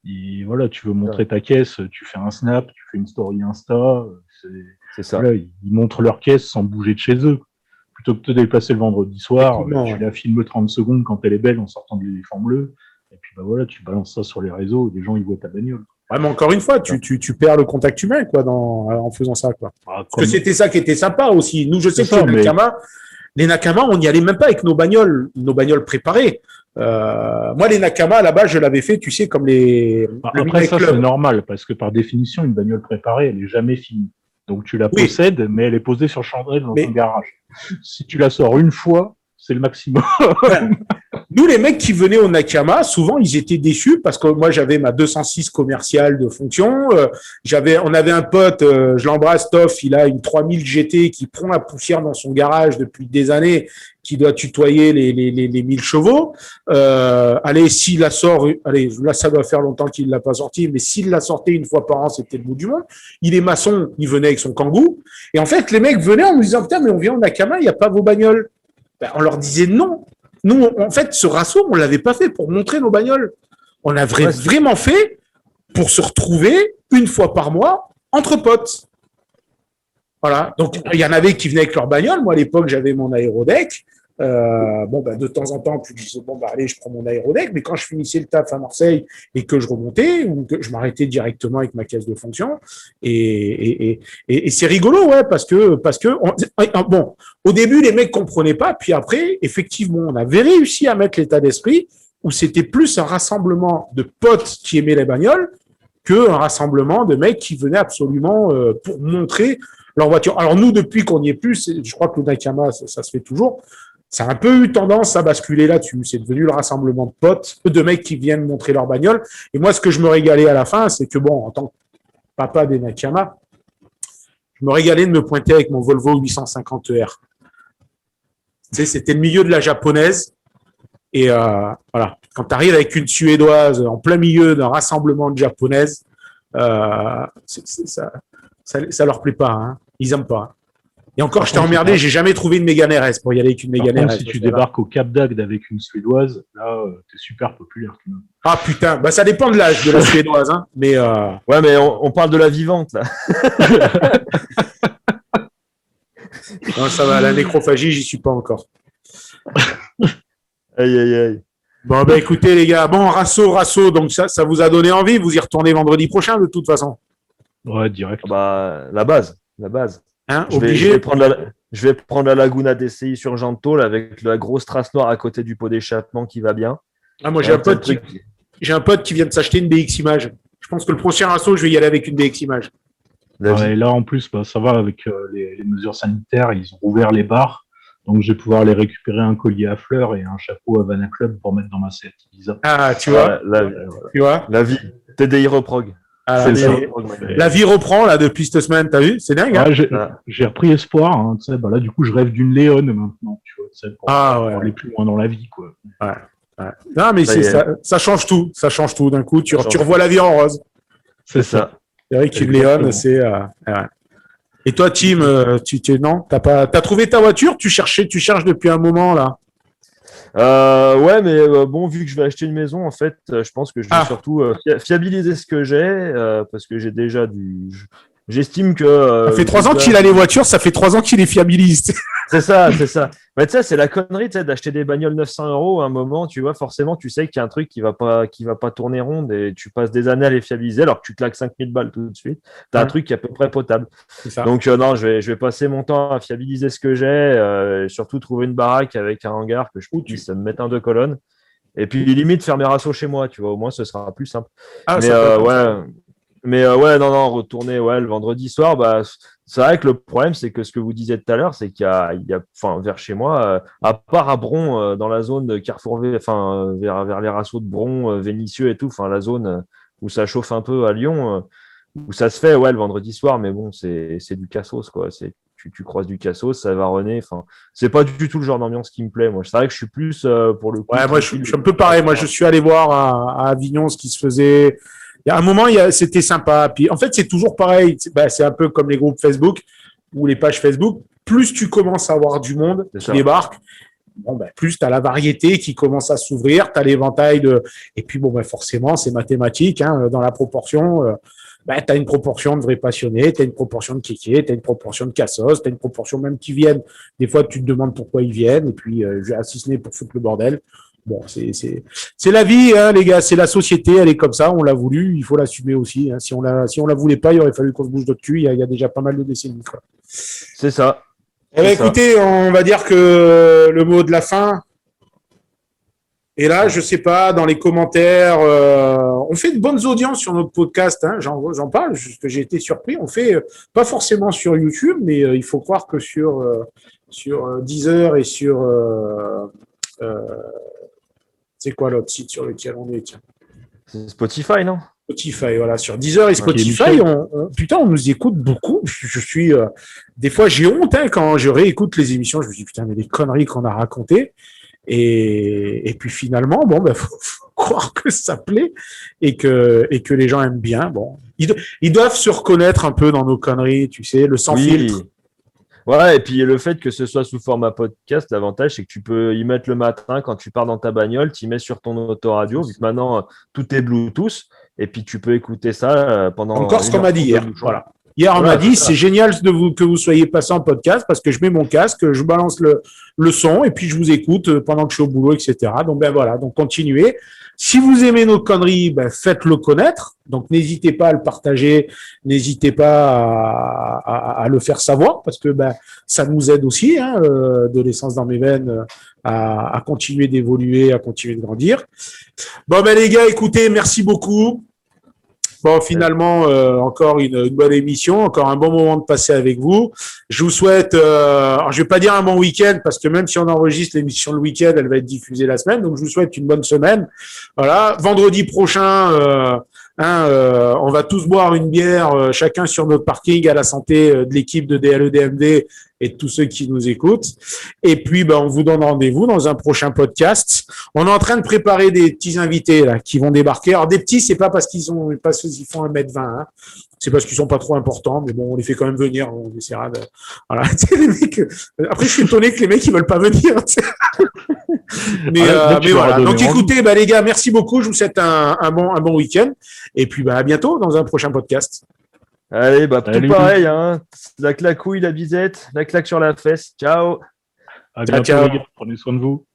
Et voilà, tu veux montrer ta caisse, tu fais un snap, tu fais une story Insta. C'est, c'est ça. Voilà, ils montrent leur caisse sans bouger de chez eux. Plutôt que de te déplacer le vendredi soir, tu ouais. la filmes trente secondes quand elle est belle en sortant de l'éléphant bleu. Et puis bah voilà, tu balances ça sur les réseaux, les gens ils voient ta bagnole. Ouais, mais encore une fois, tu, tu, tu perds le contact humain quoi, dans, en faisant ça. Quoi. Ah, Parce comme... que c'était ça qui était sympa aussi. Nous, je sais c'est que ça, les Nakama, mais... les Nakama, on n'y allait même pas avec nos bagnoles, nos bagnoles préparées. Euh, moi, les Nakama, là-bas, je l'avais fait, tu sais, comme les. Bah, après, ça, club. C'est normal, parce que par définition, une bagnole préparée, elle n'est jamais finie. Donc, tu la oui. possèdes, mais elle est posée sur chandelle dans mais... ton garage. Si tu la sors une fois, c'est le maximum. Ouais. Nous, les mecs qui venaient au Nakama, souvent, ils étaient déçus parce que moi, j'avais ma deux cent six commerciale de fonction. Euh, j'avais, on avait un pote, euh, je l'embrasse, Toff, il a une trois mille G T qui prend la poussière dans son garage depuis des années, qui doit tutoyer les, les, les, les mille chevaux. Euh, allez, s'il la sort, allez, là, ça doit faire longtemps qu'il l'a pas sorti, mais s'il la sortait une fois par an, c'était le bout du monde. Il est maçon, il venait avec son kangou. Et en fait, les mecs venaient en nous disant, putain, mais on vient au Nakama, il n'y a pas vos bagnoles. Ben, on leur disait non. Nous, en fait, ce rasso, on l'avait pas fait pour montrer nos bagnoles. On l'a vra- vraiment fait pour se retrouver une fois par mois entre potes. Voilà. Donc, il y en avait qui venaient avec leur bagnole. Moi, à l'époque, j'avais mon aérodeck. Euh, bon, ben, de temps en temps, puis je disais, bon, ben, allez, je prends mon aérodeck. Mais quand je finissais le taf à Marseille et que je remontais, ou que je m'arrêtais directement avec ma caisse de fonction. Et, et, et, et, et c'est rigolo, ouais, parce que, parce que, on, bon, au début, les mecs comprenaient pas. Puis après, effectivement, on avait réussi à mettre l'état d'esprit où c'était plus un rassemblement de potes qui aimaient les bagnoles qu'un rassemblement de mecs qui venaient absolument euh, pour montrer leur voiture. Alors nous, depuis qu'on n'y est plus, je crois que le Nakama, ça, ça se fait toujours. Ça a un peu eu tendance à basculer là-dessus. C'est devenu le rassemblement de potes, de mecs qui viennent montrer leur bagnole. Et moi, ce que je me régalais à la fin, c'est que bon, en tant que papa des Nakama, je me régalais de me pointer avec mon Volvo huit cent cinquante R. Tu sais, c'était le milieu de la japonaise. Et euh, voilà, quand tu arrives avec une suédoise en plein milieu d'un rassemblement de japonaises, euh, c'est, c'est, ça, ça, ça leur plaît pas. Hein. Ils aiment pas. Et encore, je t'ai emmerdé, j'ai jamais trouvé une Mégane R S pour y aller avec une Mégane R S. Si tu débarques au Cap d'Agde avec une suédoise, là, euh, t'es super populaire. Ah putain, bah ça dépend de l'âge de la suédoise, hein. Mais euh... ouais, mais on, on parle de la vivante là. Non, ça va, la nécrophagie, j'y suis pas encore. Aïe aïe aïe. Bon bah écoutez les gars, bon rasso rasso, donc ça, ça vous a donné envie, vous y retournez vendredi prochain de toute façon. Ouais, direct. Bah la base, la base. Hein, je, vais, je, vais prendre la, je vais prendre la Laguna D C I sur Gentol avec la grosse trace noire à côté du pot d'échappement qui va bien. Ah, moi, j'ai un, un, pote qui, j'ai un pote qui vient de s'acheter une B X Image. Je pense que le prochain assaut, je vais y aller avec une B X Image. Ouais, et là, en plus, bah, ça va avec euh, les, les mesures sanitaires. Ils ont ouvert les bars. Donc, je vais pouvoir aller récupérer un collier à fleurs et un chapeau Havana Club pour mettre dans ma Seat Ibiza. Ah, tu vois, la, la, tu vois la vie. T D I Reprog. Ah, les... La vie reprend là depuis cette semaine, t'as vu? C'est dingue. Ouais, hein j'ai, j'ai repris espoir. Hein, tu sais, bah là, du coup, je rêve d'une Léon maintenant. Tu vois, tu sais, pour, ah, ouais. pour aller plus loin dans la vie, quoi. Ouais. ouais. Non, mais ça, c'est, ça, ça change tout. Ça change tout d'un coup. Tu, tu revois la vie en rose. C'est ça. C'est vrai qu'une Léon, c'est. Euh, ouais. Et toi, Tim, euh, tu, tu non, t'as pas, t'as trouvé ta voiture? Tu cherchais, tu cherches depuis un moment là. Euh, ouais, mais euh, bon, vu que je vais acheter une maison, en fait, euh, je pense que je vais ah. surtout euh, fiabiliser ce que j'ai, euh, parce que j'ai déjà du. J'estime que. Euh, ça fait trois ans qu'il a les voitures, ça fait trois ans qu'il les fiabilise. C'est ça, c'est ça. Mais tu sais, c'est la connerie, tu sais, d'acheter des bagnoles neuf cents euros à un moment, tu vois, forcément, tu sais qu'il y a un truc qui va pas, qui va pas tourner ronde et tu passes des années à les fiabiliser alors que tu claques cinq mille balles tout de suite. Tu as ouais. un truc qui est à peu près potable. C'est ça. Donc, euh, non, je vais, je vais passer mon temps à fiabiliser ce que j'ai, euh, et surtout trouver une baraque avec un hangar que je puisse me mettre un deux colonnes. Et puis, limite, faire mes rassos chez moi, tu vois, au moins, ce sera plus simple. Ah, mais, euh, ouais. Mais euh, ouais, non, non, retourner ouais, le vendredi soir, bah, c'est vrai que le problème, c'est que ce que vous disiez tout à l'heure, c'est qu'il y a, il y a enfin, vers chez moi, euh, à part à Bron, euh, dans la zone de Carrefour, enfin, euh, vers, vers les rassos de Bron, euh, Vénissieux et tout, enfin, la zone euh, où ça chauffe un peu à Lyon, euh, où ça se fait, ouais, le vendredi soir, mais bon, c'est, c'est du cassos, quoi. C'est, tu, tu croises du cassos, ça va renaître, enfin, c'est pas du tout le genre d'ambiance qui me plaît, moi. C'est vrai que je suis plus, euh, pour le coup. Ouais, moi, je suis, je suis un peu pareil. Moi, je suis allé voir à, à Avignon ce qui se faisait. Il y a un moment, il y a, c'était sympa. Puis, en fait, c'est toujours pareil. C'est, bah, c'est un peu comme les groupes Facebook ou les pages Facebook. Plus tu commences à avoir du monde qui débarque, bon, ben, plus tu as la variété qui commence à s'ouvrir, tu as l'éventail de. Et puis, bon, ben, forcément, c'est mathématique, hein, dans la proportion. Euh, ben, tu as une proportion de vrais passionnés, tu as une proportion de kékés, tu as une proportion de cassos, tu as une proportion même qui viennent. Des fois, tu te demandes pourquoi ils viennent, et puis, euh, si ce n'est pour foutre le bordel. Bon, c'est, c'est, c'est la vie, hein, les gars, c'est la société, elle est comme ça, on l'a voulu, il faut l'assumer aussi. Hein. Si on la, si on la voulait pas, il aurait fallu qu'on se bouge notre cul, il y a, il y a déjà pas mal de décennies, quoi. C'est ça. Eh ben, écoutez, on va dire que le mot de la fin. Et là, je sais pas, dans les commentaires, euh, on fait de bonnes audiences sur notre podcast, hein, j'en, j'en parle, parce que j'ai été surpris. On fait, euh, pas forcément sur YouTube, mais euh, il faut croire que sur, euh, sur euh, Deezer et sur... Euh, euh, c'est quoi l'autre site sur lequel on est, tiens. C'est Spotify, non? Spotify, voilà, sur Deezer et Spotify, on, on, putain, on nous écoute beaucoup. Je, je suis, euh, des fois, j'ai honte hein, quand je réécoute les émissions. Je me dis putain, mais les conneries qu'on a racontées. Et, et puis finalement, bon, ben, faut, faut croire que ça plaît et que et que les gens aiment bien. Bon, ils, ils doivent se reconnaître un peu dans nos conneries, tu sais, le sans oui. filtre. Ouais, et puis le fait que ce soit sous format podcast, l'avantage, c'est que tu peux y mettre le matin quand tu pars dans ta bagnole, tu y mets sur ton autoradio, vu que maintenant tout est Bluetooth, et puis tu peux écouter ça pendant. Encore ce qu'on m'a dit hier. Voilà. Hier, on voilà, m'a dit, c'est, c'est génial de vous, que vous soyez passé en podcast parce que je mets mon casque, je balance le, le son et puis je vous écoute pendant que je suis au boulot, et cetera. Donc, ben voilà, donc continuez. Si vous aimez nos conneries, ben, faites-le connaître. Donc, n'hésitez pas à le partager, n'hésitez pas à, à, à le faire savoir parce que ben, ça nous aide aussi, hein, euh, de l'essence dans mes veines, à, à continuer d'évoluer, à continuer de grandir. Bon, ben les gars, écoutez, merci beaucoup. Bon, finalement, euh, encore une, une bonne émission, encore un bon moment de passer avec vous. Je vous souhaite, euh, alors je vais pas dire un bon week-end parce que même si on enregistre l'émission le week-end, elle va être diffusée la semaine. Donc, je vous souhaite une bonne semaine. Voilà, vendredi prochain, euh, hein, euh, on va tous boire une bière, euh, chacun sur notre parking, à la santé de l'équipe de D L E D M D et de tous ceux qui nous écoutent. Et puis, ben, on vous donne rendez-vous dans un prochain podcast. On est en train de préparer des petits invités là qui vont débarquer. Alors, des petits, c'est pas parce qu'ils ont, parce qu'ils font un mètre vingt, hein. C'est parce qu'ils sont pas trop importants, mais bon, on les fait quand même venir. On essaiera de, voilà. Les mecs, après, je suis étonné que les mecs, ils veulent pas venir. mais, ah, euh, mais voilà. Donc, écoutez, bah, les gars, merci beaucoup. Je vous souhaite un, un bon, un bon week-end. Et puis, bah, à bientôt dans un prochain podcast. Allez, bah, tout pareil, hein. La claquouille, la bisette, la claque sur la fesse. Ciao. À bientôt, ciao, ciao. Les gars. Prenez soin de vous.